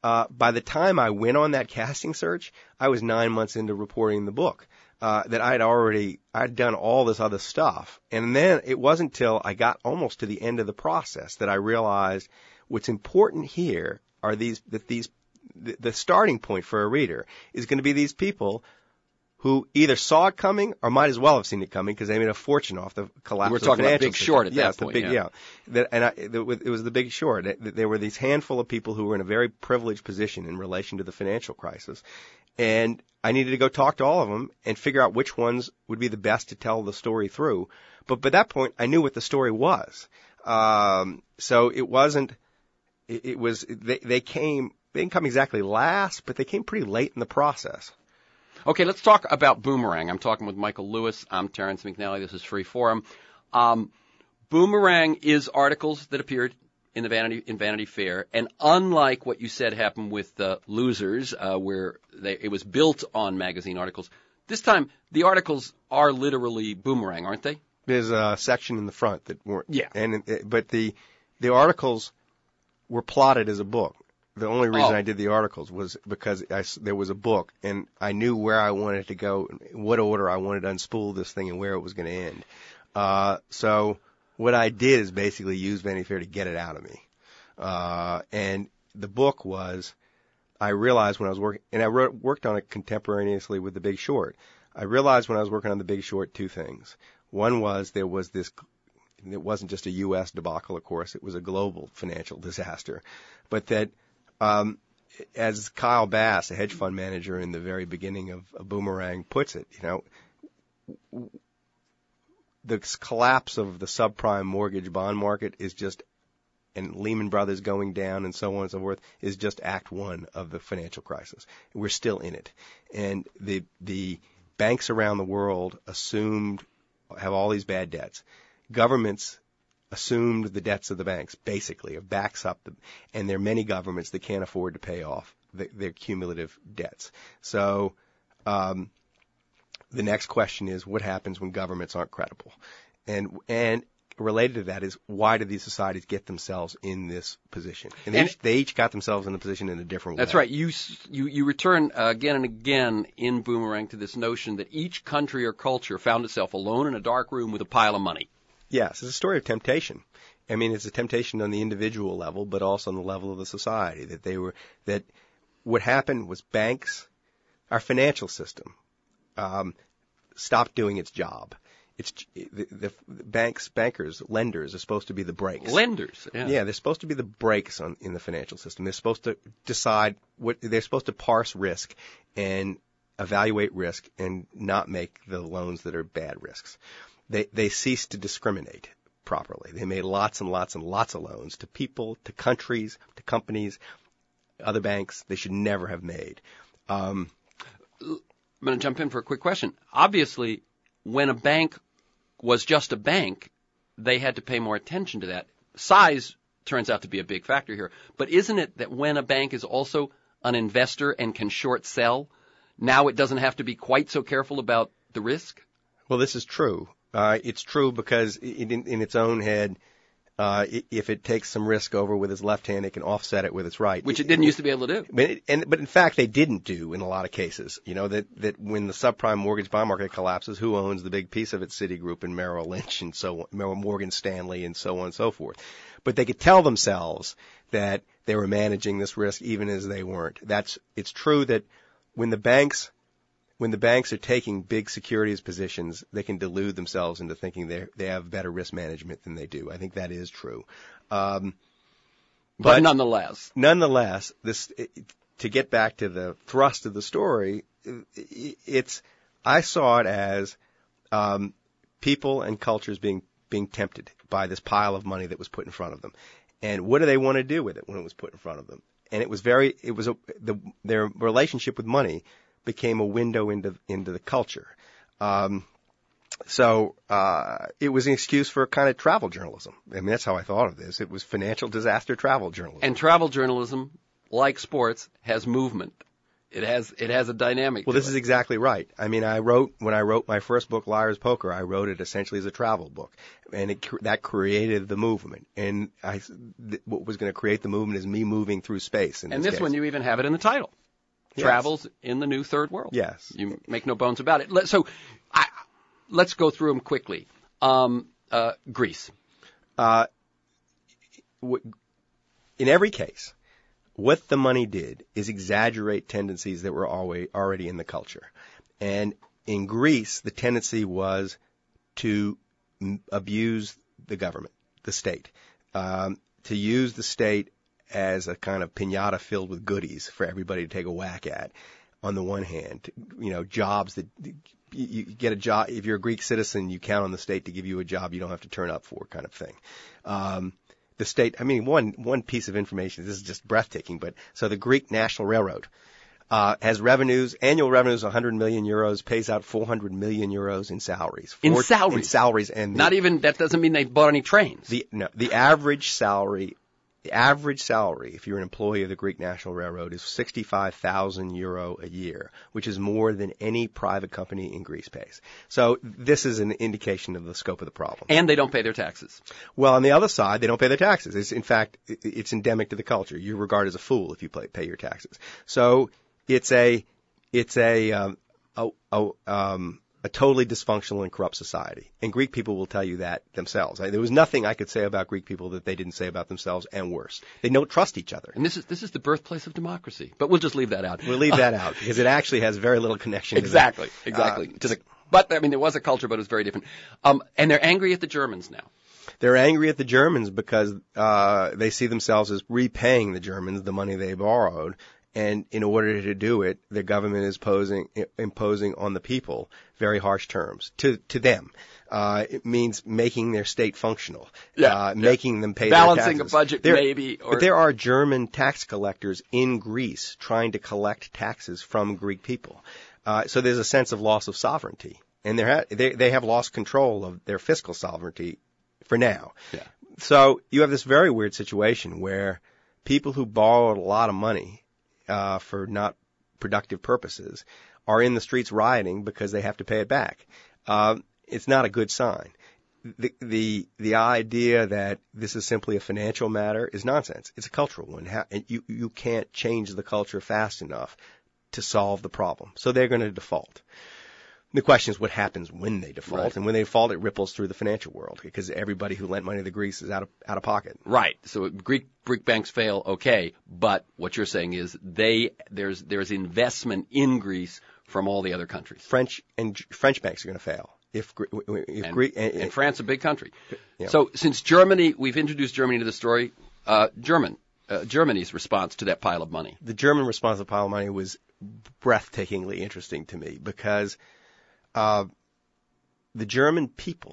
Uh, by the time I went on that casting search, I was nine months into reporting the book. Uh, that I'd already, I'd done all this other stuff. And then it wasn't till I got almost to the end of the process that I realized what's important here are these, that these, the, the starting point for a reader is going to be these people who either saw it coming or might as well have seen it coming because they made a fortune off the collapse We're of the talking about financial Big system. Short at yes, that point. The big, yeah. yeah. That, and I, the, it was the Big Short. There were these handful of people who were in a very privileged position in relation to the financial crisis. And I needed to go talk to all of them and figure out which ones would be the best to tell the story through. But by that point, I knew what the story was. Um, so it wasn't, it, it was, they, they came, they didn't come exactly last, but they came pretty late in the process. Okay, let's talk about Boomerang. I'm talking with Michael Lewis. I'm Terrence McNally. This is Free Forum. Um, Boomerang is articles that appeared in the Vanity in Vanity Fair, and unlike what you said happened with the Losers, uh, where they, it was built on magazine articles, this time the articles are literally Boomerang, aren't they? There's a section in the front that weren't. Yeah. And but the the articles were plotted as a book. The only reason oh. I did the articles was because I, there was a book, and I knew where I wanted to go, what order I wanted to unspool this thing, and where it was going to end. Uh, so what I did is basically use Vanity Fair to get it out of me. Uh, and the book was, I realized when I was working, and I wrote, worked on it contemporaneously with The Big Short. I realized when I was working on The Big Short two things. One was there was this, it wasn't just a U S debacle, of course, it was a global financial disaster. But that, um, as Kyle Bass, a hedge fund manager in the very beginning of, of Boomerang, puts it, you know, the collapse of the subprime mortgage bond market is just, and Lehman Brothers going down and so on and so forth, is just act one of the financial crisis. We're still in it. And the the banks around the world assumed, have all these bad debts. Governments assumed the debts of the banks, basically, it backs up the, and there are many governments that can't afford to pay off the, their cumulative debts. So, um, the next question is, what happens when governments aren't credible? And and related to that is, why do these societies get themselves in this position? And they, and each, they each got themselves in a position in a different that's way. That's right. You you you return uh, again and again in Boomerang to this notion that each country or culture found itself alone in a dark room with a pile of money. Yes, it's a story of temptation. I mean, it's a temptation on the individual level, but also on the level of the society. That they were that what happened was banks, our financial system, Um, stopped doing its job. It's the, the banks, bankers, lenders are supposed to be the brakes. Lenders, yeah. Yeah, they're supposed to be the brakes on in the financial system. They're supposed to decide what they're supposed to parse risk and evaluate risk and not make the loans that are bad risks. They they ceased to discriminate properly. They made lots and lots and lots of loans to people, to countries, to companies, other banks they should never have made. Um, I'm going to jump in for a quick question. Obviously, when a bank was just a bank, they had to pay more attention to that. Size turns out to be a big factor here. But isn't it that when a bank is also an investor and can short sell, now it doesn't have to be quite so careful about the risk? Well, this is true. Uh, it's true because in, in its own head, uh, if it takes some risk over with its left hand, it can offset it with its right. Which it didn't used to be able to do. But, it, and, but in fact, they didn't do in a lot of cases. You know, that, that when the subprime mortgage bond market collapses, who owns the big piece of it? Citigroup and Merrill Lynch and so on, Morgan Stanley and so on and so forth. But they could tell themselves that they were managing this risk even as they weren't. That's, it's true that when the banks When the banks are taking big securities positions, they can delude themselves into thinking they they have better risk management than they do. I think that is true. Um, but, but nonetheless, nonetheless, this to get back to the thrust of the story, it's I saw it as um, people and cultures being being tempted by this pile of money that was put in front of them, and what do they want to do with it when it was put in front of them? And it was very it was a, the, their relationship with money became a window into into the culture. Um, so uh, it was an excuse for a kind of travel journalism. I mean, that's how I thought of this. It was financial disaster travel journalism. And travel journalism, like sports, has movement. It has it has a dynamic. Well, to this it. is exactly right. I mean, I wrote when I wrote my first book, Liar's Poker. I wrote it essentially as a travel book, and it, that created the movement. And I, th- what was going to create the movement is me moving through space. In and this this case. one, you even have it in the title. Yes. Travels in the New Third World. Yes. You make no bones about it. Let, so, I, let's go through them quickly. Um, uh, Greece. Uh, w- in every case, what the money did is exaggerate tendencies that were always, already in the culture. And in Greece, the tendency was to m- abuse the government, the state, um, to use the state as a kind of piñata filled with goodies for everybody to take a whack at. On the one hand, you know, jobs that you get a job. If you're a Greek citizen, you count on the state to give you a job you don't have to turn up for, kind of thing. Um, the state, I mean, one one piece of information. This is just breathtaking. But so the Greek National Railroad uh, has revenues, annual revenues, one hundred million euros, pays out four hundred million euros in salaries. In Four, salaries, in salaries, and the, not even that doesn't mean they bought any trains. The no, the average salary. The average salary, if you're an employee of the Greek National Railroad, is sixty-five thousand euro a year, which is more than any private company in Greece pays. So this is an indication of the scope of the problem. And they don't pay their taxes. Well, on the other side, they don't pay their taxes. It's, in fact, it's endemic to the culture. You're regarded as a fool if you pay, pay your taxes. So it's a it's a um, a, a um, a totally dysfunctional and corrupt society. And Greek people will tell you that themselves. I, there was nothing I could say about Greek people that they didn't say about themselves, and worse. They don't trust each other. And this is this is the birthplace of democracy. But we'll just leave that out. We'll leave that out because it actually has very little connection exactly, to the, exactly. Uh, to the, but, I mean, there was a culture, but it was very different. Um, and they're angry at the Germans now. They're angry at the Germans because uh, they see themselves as repaying the Germans the money they borrowed. And in order to do it, the government is posing, imposing on the people very harsh terms to to them. Uh, it means making their state functional, yeah, uh, yeah. making them pay balancing their taxes. a budget, there, maybe. Or... But there are German tax collectors in Greece trying to collect taxes from Greek people. Uh, so there's a sense of loss of sovereignty, and ha- they they have lost control of their fiscal sovereignty for now. Yeah. So you have this very weird situation where people who borrowed a lot of money Uh, for not productive purposes, are in the streets rioting because they have to pay it back. Uh, it's not a good sign. The, the the idea that this is simply a financial matter is nonsense. It's a cultural one. How, and you you can't change the culture fast enough to solve the problem. So they're going to default. The question is what happens when they default, right. and when they default, it ripples through the financial world because everybody who lent money to Greece is out of out of pocket. Right. So Greek Greek banks fail, okay, but what you're saying is they there's there's investment in Greece from all the other countries. French and French banks are going to fail if, if and, Greek and, and France, a big country. Yeah. So since Germany, we've introduced Germany to the story. Uh, German, uh, Germany's response to that pile of money. The German response to the pile of money was breathtakingly interesting to me because. Uh, the German people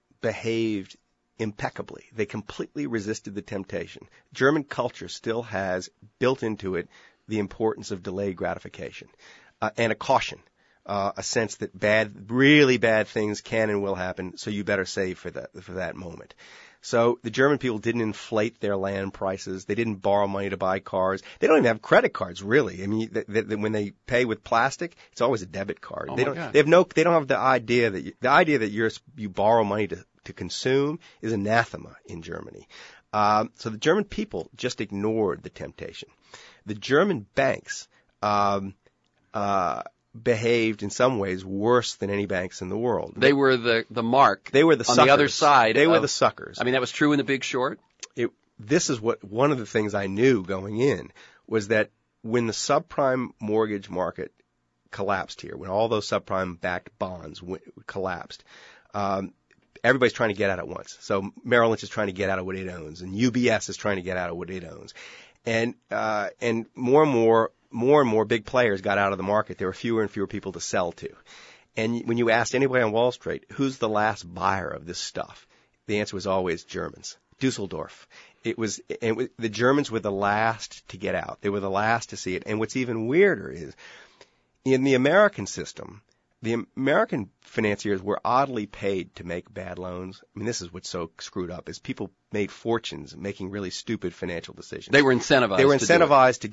behaved impeccably. They completely resisted the temptation. German culture still has built into it the importance of delayed gratification uh, and a caution, uh, a sense that bad, really bad things can and will happen, so you better save for that for that moment. So the German people didn't inflate their land prices. They didn't borrow money to buy cars. They don't even have credit cards, really. I mean, they, they, when they pay with plastic, it's always a debit card. Oh they my don't. God. They have no. They don't have the idea that you, the idea that you're you borrow money to to consume is anathema in Germany. Um, so the German people just ignored the temptation. The German banks um, uh, behaved in some ways worse than any banks in the world. They were the, the mark. They were the on suckers. the other side. They of, were the suckers. I mean, that was true in The Big Short. It, this is what one of the things I knew going in was that when the subprime mortgage market collapsed here, when all those subprime-backed bonds w- collapsed, um, everybody's trying to get out at once. So Merrill Lynch is trying to get out of what it owns, and U B S is trying to get out of what it owns, and uh, and more and more. More and more big players got out of the market. There were fewer and fewer people to sell to. And when you asked anybody on Wall Street, who's the last buyer of this stuff? The answer was always Germans. Dusseldorf. It was, and it was, the Germans were the last to get out. They were the last to see it. And what's even weirder is, in the American system, the American financiers were oddly paid to make bad loans. I mean, this is what's so screwed up, is people made fortunes making really stupid financial decisions. They were incentivized They were to do it. incentivized to get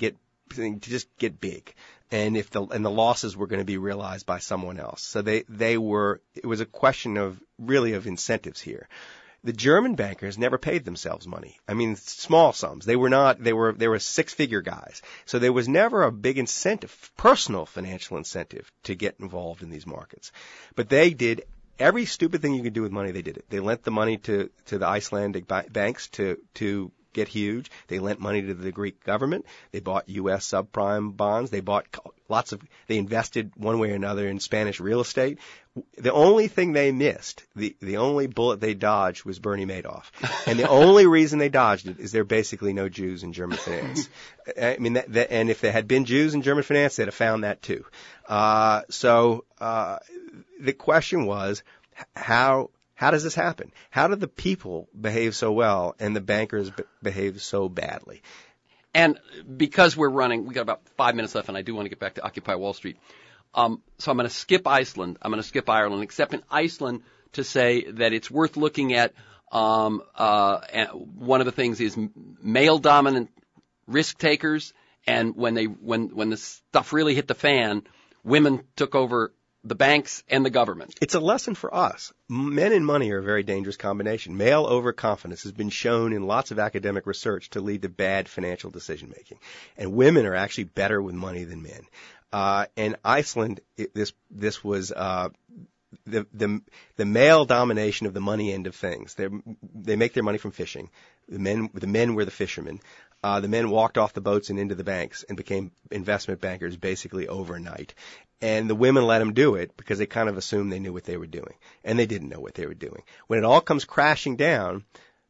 thing to just get big. And if the and the losses were going to be realized by someone else. So they, they were it was a question of really of incentives here. The German bankers never paid themselves money. I mean, small sums. They were not, they were, they were six-figure guys. So there was never a big incentive, personal financial incentive to get involved in these markets. But they did every stupid thing you could do with money, they did it. They lent the money to, to the Icelandic ba- banks to, to get huge. They lent money to the Greek government. They bought U S subprime bonds. They bought lots of, they invested one way or another in Spanish real estate. The only thing they missed, the, the only bullet they dodged was Bernie Madoff. And the only reason they dodged it is there are basically no Jews in German finance. I mean, that, that, and if there had been Jews in German finance, they'd have found that too. Uh, so, uh, the question was, how, How does this happen? How did the people behave so well and the bankers be- behave so badly? And because we're running, we got about five minutes left, and I do want to get back to Occupy Wall Street. Um, so I'm going to skip Iceland. I'm going to skip Ireland, except in Iceland to say that it's worth looking at. Um, uh, one of the things is male-dominant risk takers, and when they when when the stuff really hit the fan, women took over the banks and the government. It's a lesson for us. Men and money are a very dangerous combination. Male overconfidence has been shown in lots of academic research to lead to bad financial decision making. And women are actually better with money than men. Uh, in Iceland, it, this, this was, uh, the, the, the male domination of the money end of things. They they make their money from fishing. The men, the men were the fishermen. Uh, the men walked off the boats and into the banks and became investment bankers basically overnight. And the women let them do it because they kind of assumed they knew what they were doing. And they didn't know what they were doing. When it all comes crashing down,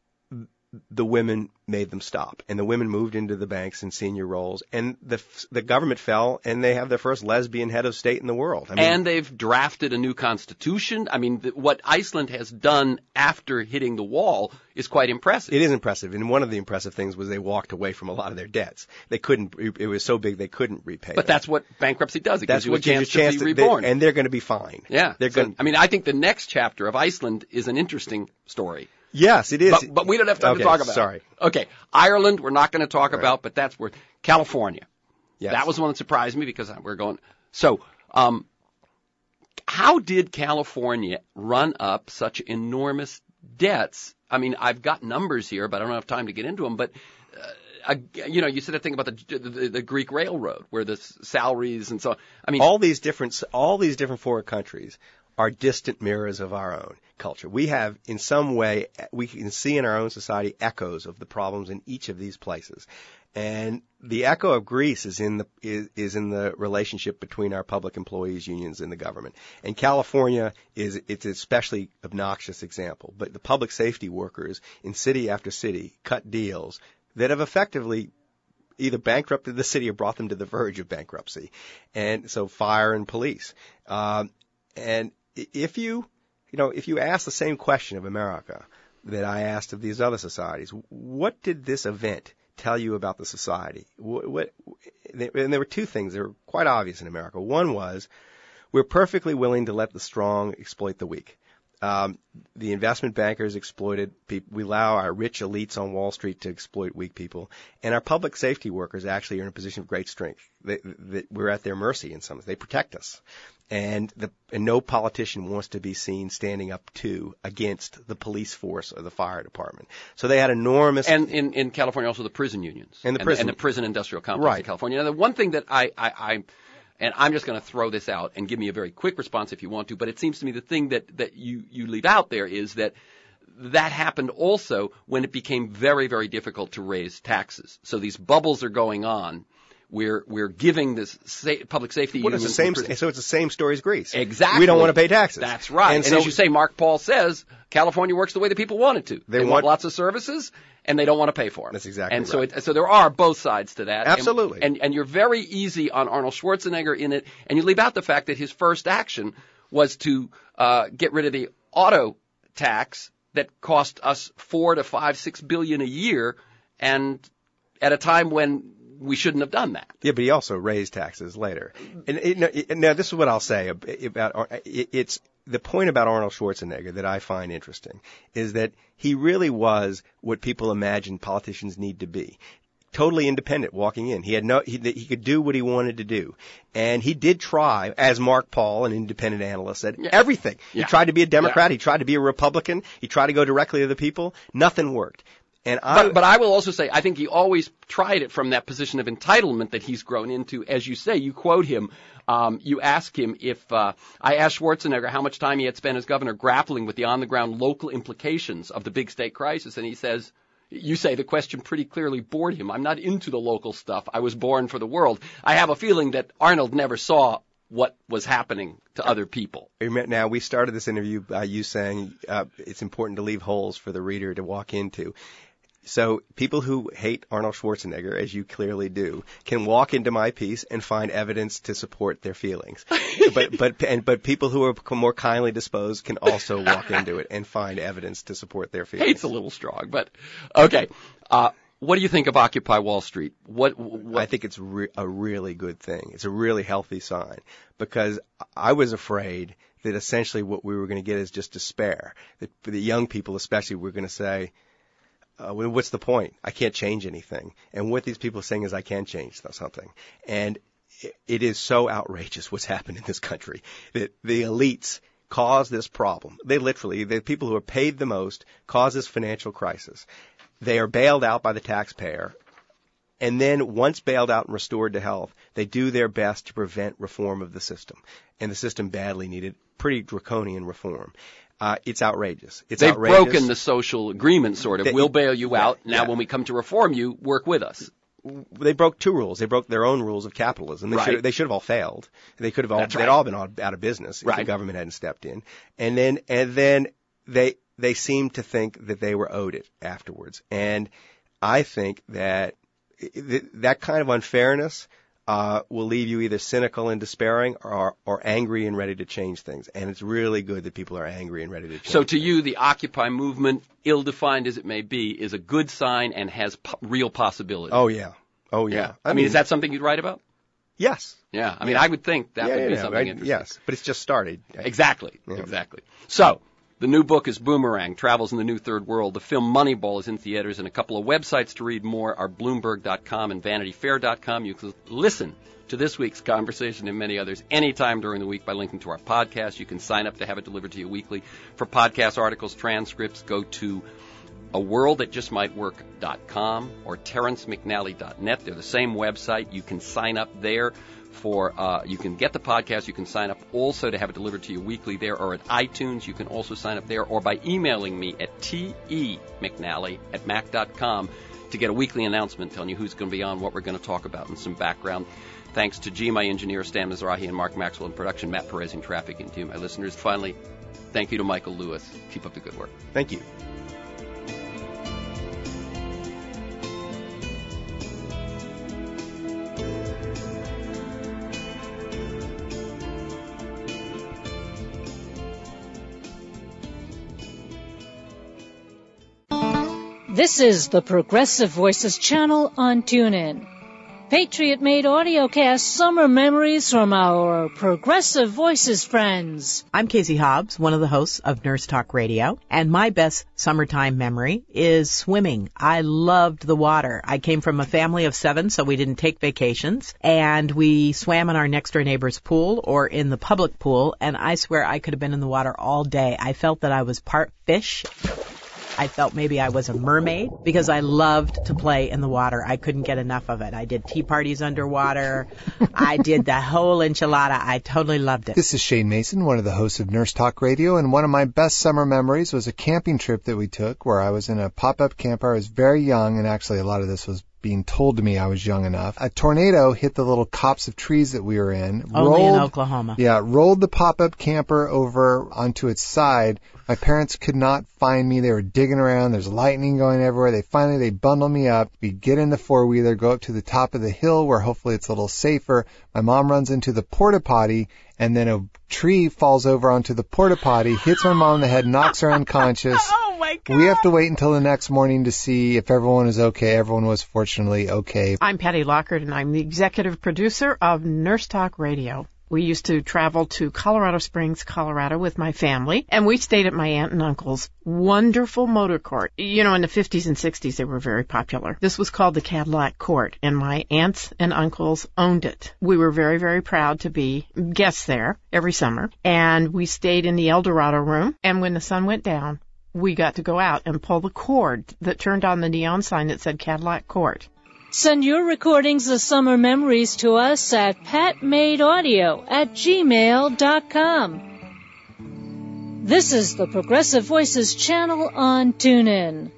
the women made them stop. And the women moved into the banks in senior roles. And the the government fell, and they have their first lesbian head of state in the world. I mean, and they've drafted a new constitution. I mean, th- what Iceland has done after hitting the wall is quite impressive. It is impressive. And one of the impressive things was they walked away from a lot of their debts. They couldn't, it was so big they couldn't repay But them. that's what bankruptcy does. It That's gives you what a chance, gives you a chance to be to, reborn. They, and they're going to be fine. Yeah. They're So, going. I mean, I think the next chapter of Iceland is an interesting story. Yes, it is. But, but we don't have time okay, to talk about sorry. it. Okay. Ireland, we're not going to talk Right. about, but that's worth. California. Yes. That was one that surprised me because we're going. So, um, how did California run up such enormous debts? I mean, I've got numbers here, but I don't have time to get into them. But, uh, you know, you said a thing about the, the the Greek railroad, where the salaries and so on. I mean, all these different all these different foreign countries are distant mirrors of our own culture. We have, in some way, we can see in our own society echoes of the problems in each of these places. And the echo of Greece is in the is, is in the relationship between our public employees unions and the government. And California is it's an especially obnoxious example. But the public safety workers in city after city cut deals that have effectively either bankrupted the city or brought them to the verge of bankruptcy. And so fire and police. Um, and if you, you know, if you ask the same question of America that I asked of these other societies, what did this event tell you about the society? What, what, and there were two things that were quite obvious in America. One was we're perfectly willing to let the strong exploit the weak. Um, the investment bankers exploited people. We allow our rich elites on Wall Street to exploit weak people. And our public safety workers actually are in a position of great strength. They, they, we're at their mercy in some. They protect us. And, the, and no politician wants to be seen standing up to against the police force or the fire department. So they had enormous. And in, in California, also the prison unions. And the prison. And the, and the prison industrial complex Right. in California. Now, the one thing that I, I, I and I'm just going to throw this out and give me a very quick response if you want to, but it seems to me the thing that, that you, you leave out there is that that happened also when it became very, very difficult to raise taxes. So these bubbles are going on. We're we're giving this sa- public safety. What is the same? So it's the same story as Greece. Exactly. We don't want to pay taxes. That's right. And, and, and so, as you say, Mark Paul says California works the way the people want it to. They, they want, want lots of services, and they don't want to pay for them. That's exactly and right. so it, so there are both sides to that. Absolutely. And, and and you're very easy on Arnold Schwarzenegger in it, and you leave out the fact that his first action was to uh, get rid of the auto tax that cost us four to five, six billion a year, and at a time when we shouldn't have done that. Yeah, but he also raised taxes later. And it, it, now, this is what I'll say about it, it's the point about Arnold Schwarzenegger that I find interesting is that he really was what people imagine politicians need to be. totally independent walking in. He had no, he, he could do what he wanted to do. And he did try, as Mark Paul, an independent analyst, said, yeah. everything. Yeah. He tried to be a Democrat. Yeah. He tried to be a Republican. He tried to go directly to the people. Nothing worked. And I, but, but I will also say, I think he always tried it from that position of entitlement that he's grown into. As you say, you quote him. Um, you ask him if uh, I asked Schwarzenegger how much time he had spent as governor grappling with the on-the-ground local implications of the big state crisis, and he says, you say the question pretty clearly bored him. I'm not into the local stuff. I was born for the world. I have a feeling that Arnold never saw what was happening to other people. Now, we started this interview by you saying uh, it's important to leave holes for the reader to walk into. So people who hate Arnold Schwarzenegger, as you clearly do, can walk into my piece and find evidence to support their feelings. but but and but people who are more kindly disposed can also walk into it and find evidence to support their feelings. Hate's a little strong, but okay. Uh, what do you think of Occupy Wall Street? What, what? I think it's re- a really good thing. It's a really healthy sign, because I was afraid that essentially what we were going to get is just despair. That for the young people especially, we're going to say, Uh, what's the point? I can't change anything. And what these people are saying is I can change something. And it is so outrageous what's happened in this country that the elites cause this problem. They literally, the people who are paid the most, cause this financial crisis. They are bailed out by the taxpayer. And then once bailed out and restored to health, they do their best to prevent reform of the system. And the system badly needed pretty draconian reform. Uh, it's outrageous. It's They've outrageous. broken the social agreement, sort of. They, we'll bail you out. Yeah, now, yeah. when we come to reform you, work with us. They broke two rules. They broke their own rules of capitalism. They, right. should, they should have all failed. They could have all, That's they'd right. all been out of business if right. the government hadn't stepped in. And then, and then they, they seemed to think that they were owed it afterwards. And I think that that kind of unfairness Uh, will leave you either cynical and despairing or, or angry and ready to change things. And it's really good that people are angry and ready to change So to things. you, the Occupy movement, ill-defined as it may be, is a good sign and has po- real possibility. Oh, yeah. Oh, yeah. yeah. I, I mean, mean, is that something you'd write about? Yes. Yeah. I mean, yeah. I would think that yeah, would yeah, be yeah, something I, interesting. Yes, but it's just started. Exactly. Yeah. Exactly. So, the new book is Boomerang, Travels in the New Third World. The film Moneyball is in theaters, and a couple of websites to read more are Bloomberg dot com and Vanity Fair dot com. You can listen to this week's conversation and many others anytime during the week by linking to our podcast. You can sign up to have it delivered to you weekly. For podcast articles, transcripts, go to a world that just might work dot com or terrence mcnally dot net. They're the same website. You can sign up there for, uh, you can get the podcast. You can sign up also to have it delivered to you weekly there, or at iTunes. You can also sign up there, or by emailing me at temcnally at mac dot com to get a weekly announcement telling you who's going to be on, what we're going to talk about, and some background. Thanks to G, my engineer, Stan Mizrahi, and Mark Maxwell in production, Matt Perez in traffic, and to you, my listeners. Finally, thank you to Michael Lewis. Keep up the good work. Thank you. This is the Progressive Voices channel on TuneIn. Patriot-made audiocast summer memories from our Progressive Voices friends. I'm Casey Hobbs, one of the hosts of Nurse Talk Radio, and my best summertime memory is swimming. I loved the water. I came from a family of seven, so we didn't take vacations, and we swam in our next-door neighbor's pool or in the public pool, and I swear I could have been in the water all day. I felt that I was part fish. I felt maybe I was a mermaid because I loved to play in the water. I couldn't get enough of it. I did tea parties underwater. I did the whole enchilada. I totally loved it. This is Shane Mason, one of the hosts of Nurse Talk Radio, and one of my best summer memories was a camping trip that we took where I was in a pop-up camper. I was very young, and actually a lot of this was being told to me I was young enough. A tornado hit the little copse of trees that we were in. Only rolled, in Oklahoma. Yeah, rolled the pop-up camper over onto its side. My parents could not find me. They were digging around. There's lightning going everywhere. They finally, they bundle me up. We get in the four-wheeler, go up to the top of the hill where hopefully it's a little safer. My mom runs into the porta potty, and then a tree falls over onto the porta potty, hits my mom in the head, knocks her unconscious. Oh, my God. We have to wait until the next morning to see if everyone is okay. Everyone was fortunately okay. I'm Patty Lockard, and I'm the executive producer of Nurse Talk Radio. We used to travel to Colorado Springs, Colorado with my family, and we stayed at my aunt and uncle's wonderful motor court. You know, in the fifties and sixties, they were very popular. This was called the Cadillac Court, and my aunts and uncles owned it. We were very, very proud to be guests there every summer, and we stayed in the El Dorado room, and when the sun went down, we got to go out and pull the cord that turned on the neon sign that said Cadillac Court. Send your recordings of summer memories to us at patmadeaudio at gmail dot com. This is the Progressive Voices channel on TuneIn.